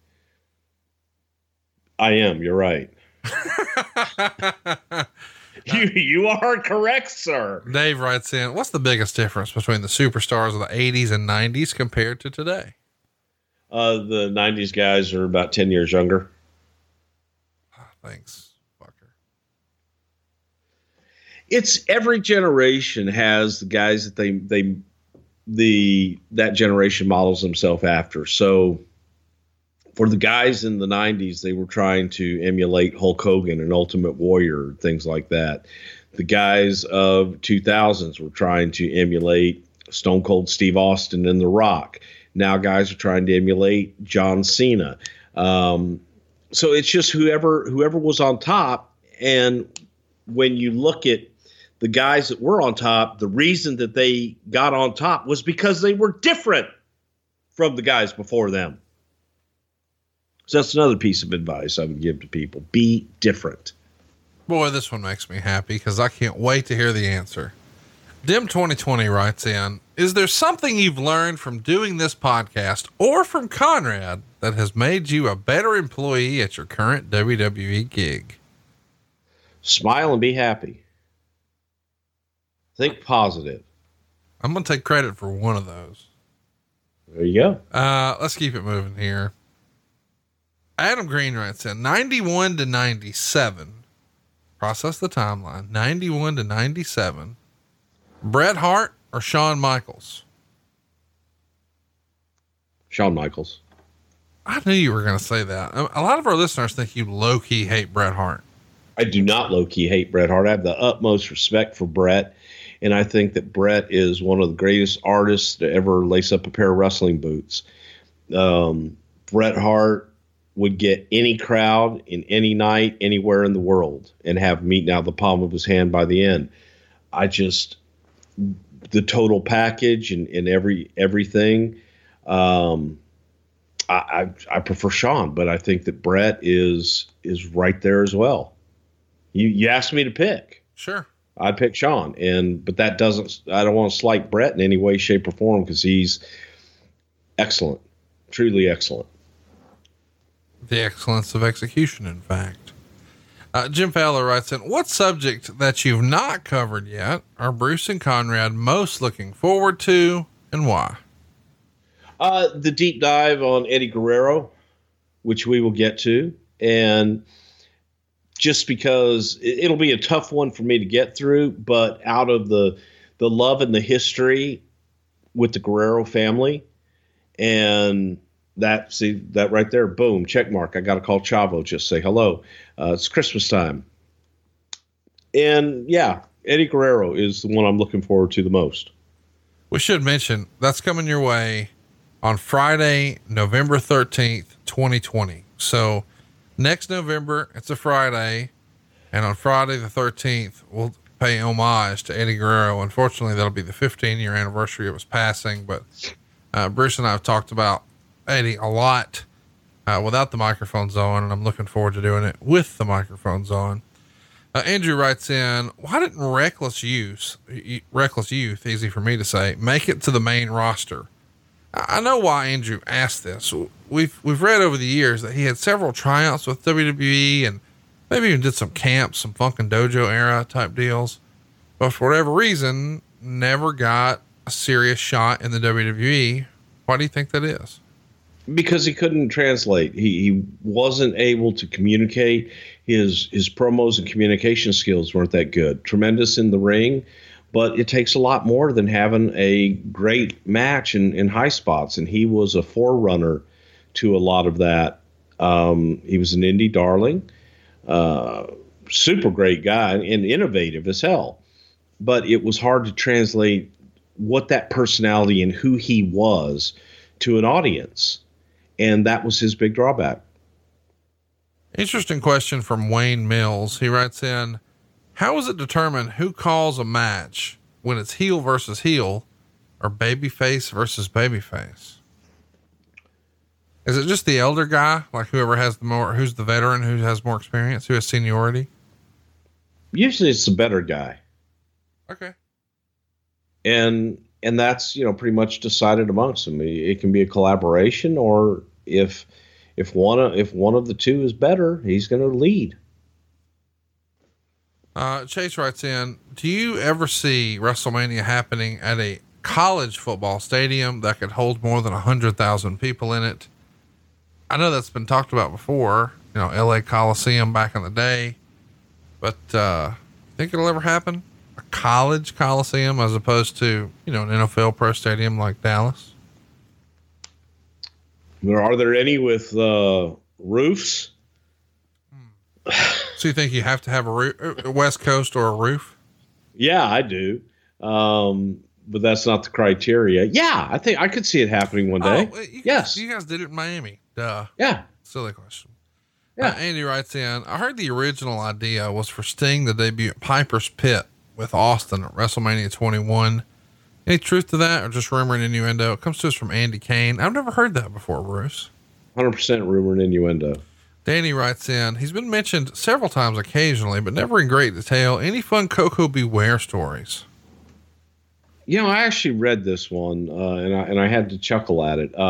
I am. You're right. You are correct, sir. Dave writes in, what's the biggest difference between the superstars of the 80s and 90s compared to today? The 90s guys are about 10 years younger. Thanks. It's every generation has the guys that that generation models themselves after. So for the guys in the 90s, they were trying to emulate Hulk Hogan and Ultimate Warrior, things like that. The guys of 2000s were trying to emulate Stone Cold Steve Austin and The Rock. Now guys are trying to emulate John Cena. So it's just whoever was on top. And when you look at the guys that were on top, the reason that they got on top was because they were different from the guys before them. So that's another piece of advice I would give to people. Be different. Boy, this one makes me happy because I can't wait to hear the answer. Dim 2020 writes in, is there something you've learned from doing this podcast or from Conrad that has made you a better employee at your current WWE gig? Smile and be happy. Think positive. I'm going to take credit for one of those. There you go. Let's keep it moving here. Adam Green writes in 91 to 97. Process the timeline. 91 to 97. Bret Hart or Shawn Michaels? Shawn Michaels. I knew you were going to say that. A lot of our listeners think you low key hate Bret Hart. I do not low key hate Bret Hart. I have the utmost respect for Bret. And I think that Bret is one of the greatest artists to ever lace up a pair of wrestling boots. Bret Hart would get any crowd in any night, anywhere in the world, and have meeting out the palm of his hand by the end. The total package and everything. I prefer Shawn, but I think that Bret is right there as well. You asked me to pick. Sure. I'd pick Shawn, but that doesn't, I don't want to slight Bret in any way, shape, or form because he's excellent, truly excellent. The excellence of execution, in fact. Jim Fowler writes in, what subject that you've not covered yet are Bruce and Conrad most looking forward to and why? The deep dive on Eddie Guerrero, which we will get to. And just because it'll be a tough one for me to get through, but out of the love and the history with the Guerrero family, and that right there, boom, check mark. I got to call Chavo, just say hello. It's Christmas time. And yeah, Eddie Guerrero is the one I'm looking forward to the most. We should mention that's coming your way on Friday, November 13th, 2020. So next November, it's a Friday, and on Friday the 13th, we'll pay homage to Eddie Guerrero. Unfortunately, that'll be the 15-year anniversary of his passing, but Bruce and I have talked about Eddie a lot without the microphones on, and I'm looking forward to doing it with the microphones on. Andrew writes in, why didn't Reckless Youth, easy for me to say, make it to the main roster? I know why Andrew asked this. We've read over the years that he had several tryouts with WWE and maybe even did some camps, some Funkin' Dojo era type deals, but for whatever reason, never got a serious shot in the WWE. Why do you think that is? Because he couldn't translate. He wasn't able to communicate. His promos and communication skills weren't that good. Tremendous in the ring, but it takes a lot more than having a great match in high spots. And he was a forerunner to a lot of that. He was an indie darling, super great guy and innovative as hell. but it was hard to translate what that personality and who he was to an audience. And that was his big drawback. Interesting question from Wayne Mills. He writes in, how is it determined who calls a match when it's heel versus heel or babyface versus babyface? Is it just the elder guy, like whoever has the more, who's the veteran, who has more experience, who has seniority? Usually it's the better guy. Okay. And that's, pretty much decided amongst them. It can be a collaboration, or if one of the two is better, he's going to lead. Chase writes in, do you ever see WrestleMania happening at a college football stadium that could hold more than 100,000 people in it? I know that's been talked about before, LA Coliseum back in the day, but, think it'll ever happen? A college Coliseum as opposed to, an NFL pro stadium like Dallas? Are there any with, roofs? So you think you have to have a West Coast or a roof? Yeah, I do. But that's not the criteria. Yeah, I think I could see it happening one day. Yes. You guys did it in Miami. Duh. Yeah. Silly question. Yeah. Andy writes in, I heard the original idea was for Sting to debut at Piper's Pit with Austin at WrestleMania 21. Any truth to that, or just rumor and innuendo? It comes to us from Andy Kane. I've never heard that before, Bruce. 100% rumor and innuendo. Danny writes in, he's been mentioned several times occasionally, but never in great detail. Any fun Koko Beware stories? I actually read this one, and I had to chuckle at it.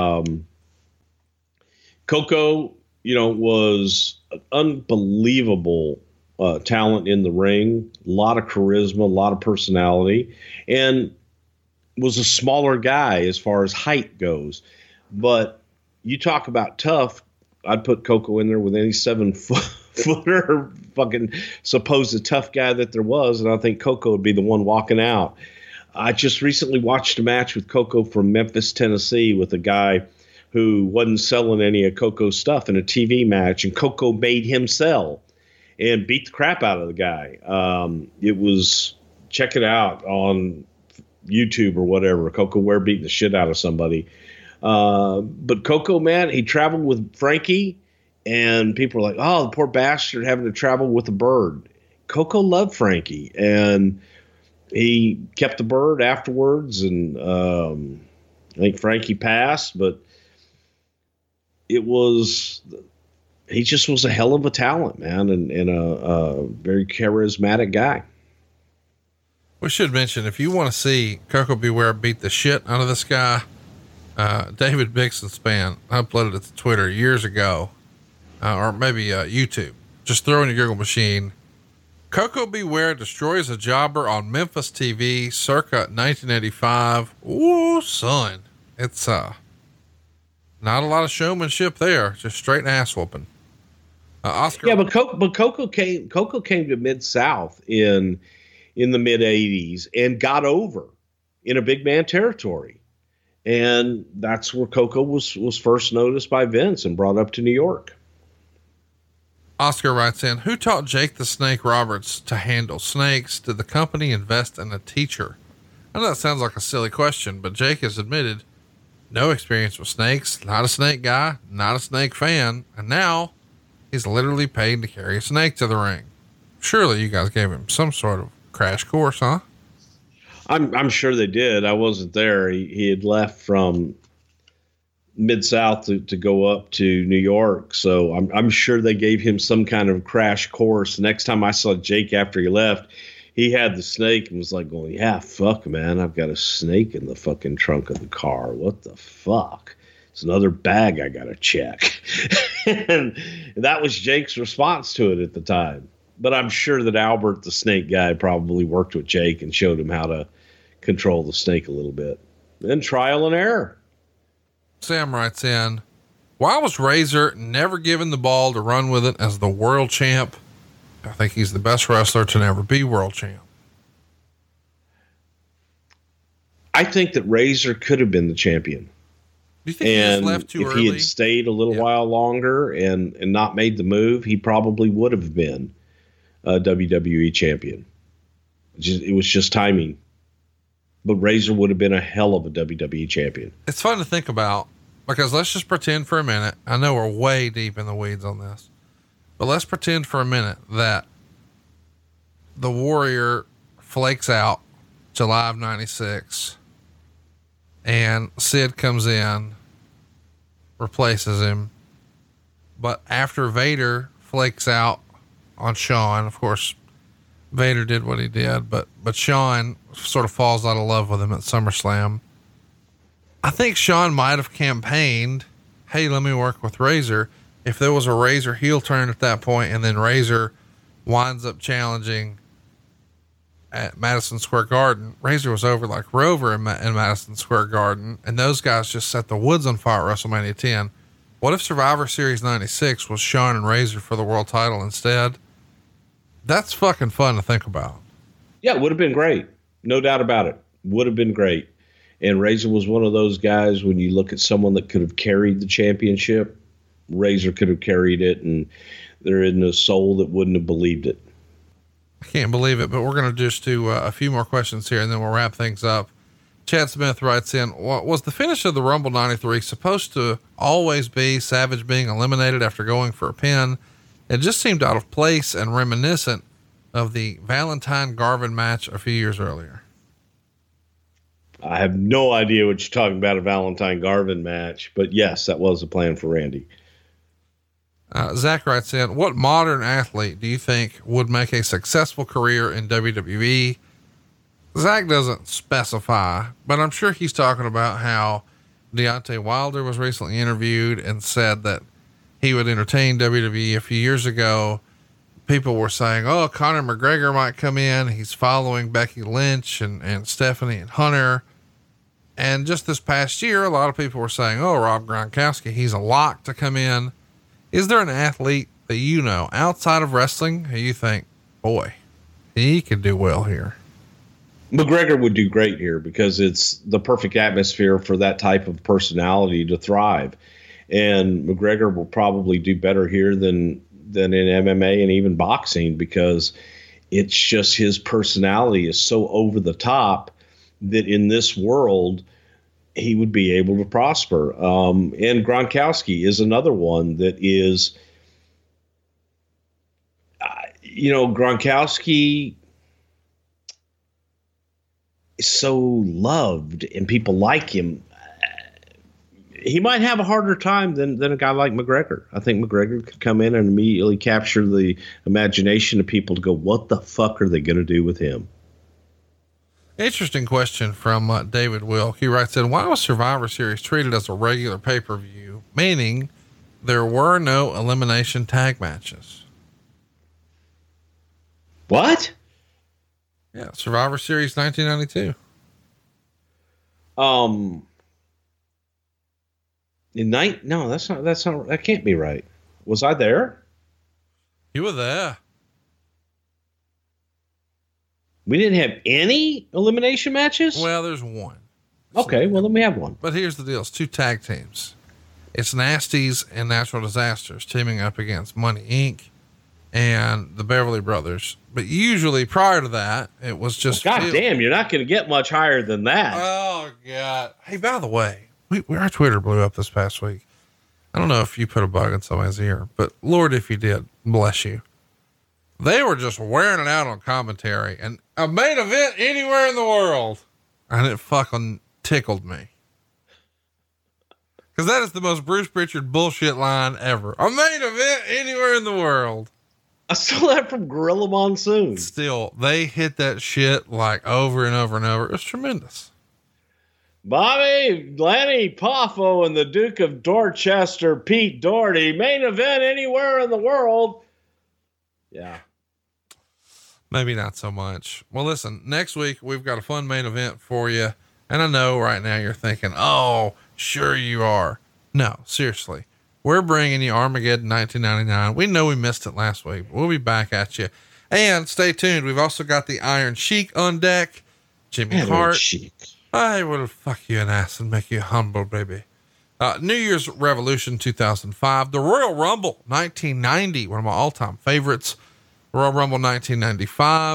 Koko, was an unbelievable talent in the ring, a lot of charisma, a lot of personality, and was a smaller guy as far as height goes. But you talk about tough, I'd put Koko in there with any 7-footer fucking supposed tough guy that there was, and I think Koko would be the one walking out. I just recently watched a match with Koko from Memphis, Tennessee, with a guy who wasn't selling any of Koko's stuff in a TV match, and Koko made him sell and beat the crap out of the guy. It was, check it out on YouTube or whatever, Koko Ware beating the shit out of somebody. But Koko, man, he traveled with Frankie, and people were like, oh, the poor bastard having to travel with a bird. Koko loved Frankie, and he kept the bird afterwards, and I think Frankie passed, but he just was a hell of a talent, man, and a very charismatic guy. We should mention, if you want to see Koko Beware beat the shit out of this guy, David Bixenspan uploaded it to Twitter years ago, or maybe YouTube. Just throw in your Google machine. Koko Beware destroys a jobber on Memphis TV circa 1985. Ooh, son. It's not a lot of showmanship there. Just straight ass whooping. Oscar. Yeah, but Koko came to Mid-South in the mid 80s and got over in a big man territory. And that's where Koko was first noticed by Vince and brought up to New York. Oscar writes in, who taught Jake the Snake Roberts to handle snakes? Did the company invest in a teacher? I know that sounds like a silly question, but Jake has admitted no experience with snakes, not a snake guy, not a snake fan, and now he's literally paid to carry a snake to the ring. Surely you guys gave him some sort of crash course, huh? I'm sure they did. I wasn't there. He had left from Mid-South to go up to New York. So I'm sure they gave him some kind of crash course. Next time I saw Jake after he left, he had the snake and was like going, yeah, fuck, man, I've got a snake in the fucking trunk of the car. What the fuck? It's another bag I got to check. And that was Jake's response to it at the time. But I'm sure that Albert, the snake guy, probably worked with Jake and showed him how to control the snake a little bit. Then trial and error. Sam writes in, why was Razor never given the ball to run with it as the world champ? I think he's the best wrestler to never be world champ. I think that Razor could have been the champion. Do you think he just left too early? If he had stayed a little while longer and not made the move, he probably would have been a WWE champion. It was just timing. But Razor would have been a hell of a WWE champion. It's fun to think about because let's just pretend for a minute. I know we're way deep in the weeds on this, but let's pretend for a minute that the Warrior flakes out July of 96 and Sid comes in, replaces him. But after Vader flakes out on Shawn, of course, Vader did what he did, but Shawn sort of falls out of love with him at SummerSlam. I think Shawn might have campaigned, hey, let me work with Razor. If there was a Razor heel turn at that point, and then Razor winds up challenging at Madison Square Garden, Razor was over like Rover in Madison Square Garden, and those guys just set the woods on fire at WrestleMania 10. What if Survivor Series 96 was Shawn and Razor for the world title instead? That's fucking fun to think about. Yeah, it would have been great. No doubt about it. Would have been great. And Razor was one of those guys, when you look at someone that could have carried the championship, Razor could have carried it, and there isn't a soul that wouldn't have believed it. I can't believe it, but we're going to just do a few more questions here and then we'll wrap things up. Chad Smith writes in, was the finish of the Rumble 93 supposed to always be Savage being eliminated after going for a pin? It just seemed out of place and reminiscent of the Valentine Garvin match a few years earlier. I have no idea what you're talking about, a Valentine Garvin match, but yes, that was a plan for Randy. Zach writes in, what modern athlete do you think would make a successful career in WWE? Zach doesn't specify, but I'm sure he's talking about how Deontay Wilder was recently interviewed and said that he would entertain WWE a few years ago. People were saying, oh, Conor McGregor might come in. He's following Becky Lynch and Stephanie and Hunter. And just this past year, a lot of people were saying, oh, Rob Gronkowski, he's a lock to come in. Is there an athlete that you know outside of wrestling who you think, boy, he could do well here? McGregor would do great here because it's the perfect atmosphere for that type of personality to thrive. And McGregor will probably do better here than in MMA and even boxing, because it's just his personality is so over the top that in this world he would be able to prosper. And Gronkowski is another one that is, Gronkowski is so loved and people like him. He might have a harder time than a guy like McGregor. I think McGregor could come in and immediately capture the imagination of people to go, what the fuck are they going to do with him? Interesting question from David Wilk. He writes in, why was Survivor Series treated as a regular pay-per-view, meaning there were no elimination tag matches? What? Yeah. Survivor Series 1992. No, that's not, that can't be right. Was I there? You were there. We didn't have any elimination matches? Well, there's one. Okay, well, then we have one. But here's the deal. It's two tag teams. It's Nasties and Natural Disasters teaming up against Money Inc. and the Beverly Brothers. But usually prior to that, it was just, God damn, you're not going to get much higher than that. Oh God. Hey, by the way, our Twitter blew up this past week. I don't know if you put a bug in somebody's ear, but Lord, if you did, bless you. They were just wearing it out on commentary and a main event anywhere in the world. And it fucking tickled me. Cause that is the most Bruce Pritchard bullshit line ever. A main event anywhere in the world. I stole that from Gorilla Monsoon. Still, they hit that shit like over and over and over. It was tremendous. Bobby, Lanny Poffo, and the Duke of Dorchester, Pete Doherty, main event anywhere in the world. Yeah. Maybe not so much. Well, listen, next week we've got a fun main event for you. And I know right now you're thinking, oh, sure you are. No, seriously. We're bringing you Armageddon 1999. We know we missed it last week, but we'll be back at you. And stay tuned. We've also got the Iron Sheik on deck. Jimmy Hart. I will fuck you an ass and make you humble, baby. New Year's Revolution 2005, the Royal Rumble 1990, one of my all-time favorites. Royal Rumble 1995,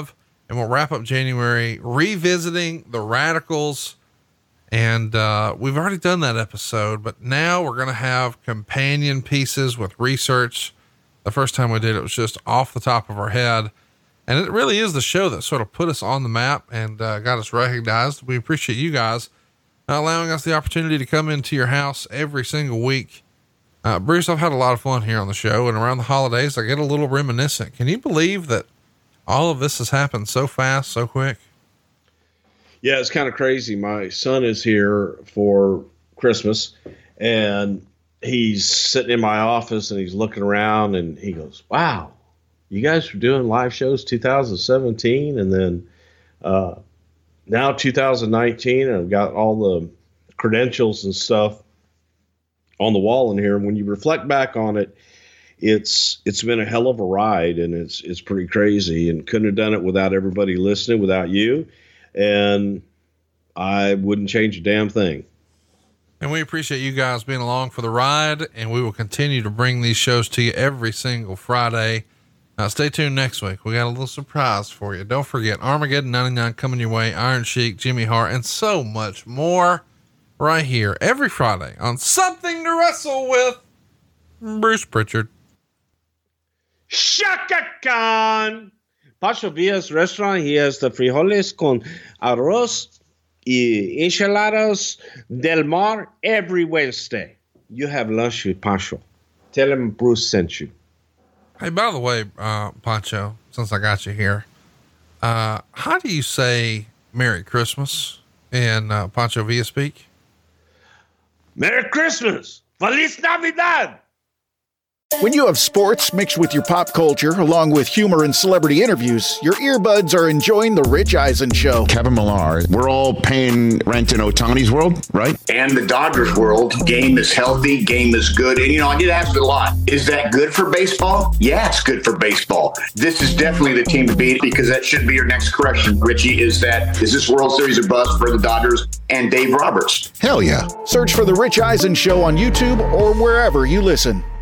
and we'll wrap up January revisiting the Radicals. And we've already done that episode, but now we're going to have companion pieces with research. The first time we did it was just off the top of our head. And it really is the show that sort of put us on the map and got us recognized. We appreciate you guys allowing us the opportunity to come into your house every single week. Bruce, I've had a lot of fun here on the show, and around the holidays, I get a little reminiscent. Can you believe that all of this has happened so fast, so quick? Yeah, it's kind of crazy. My son is here for Christmas, and he's sitting in my office and he's looking around and he goes, wow, you guys were doing live shows 2017 and then now 2019, and I've got all the credentials and stuff on the wall in here. And when you reflect back on it, it's been a hell of a ride, and it's pretty crazy, and couldn't have done it without everybody listening, without you. And I wouldn't change a damn thing. And we appreciate you guys being along for the ride, and we will continue to bring these shows to you every single Friday. Now stay tuned next week. We got a little surprise for you. Don't forget Armageddon 99 coming your way, Iron Sheik, Jimmy Hart, and so much more right here every Friday on Something to Wrestle with Bruce Pritchard. Shaka Khan! Pacho Villa's restaurant, he has the frijoles con arroz y enchiladas del mar every Wednesday. You have lunch with Pancho. Tell him Bruce sent you. Hey, by the way, Pancho, since I got you here, how do you say Merry Christmas in Pancho Villa speak? Merry Christmas! Feliz Navidad! When you have sports mixed with your pop culture, along with humor and celebrity interviews, your earbuds are enjoying The Rich Eisen Show. Kevin Millar, we're all paying rent in Ohtani's world, right? And the Dodgers world. Game is healthy, game is good. And, I get asked a lot, is that good for baseball? Yeah, it's good for baseball. This is definitely the team to beat, because that should be your next correction, Richie, is this World Series a bust for the Dodgers and Dave Roberts? Hell yeah. Search for The Rich Eisen Show on YouTube or wherever you listen.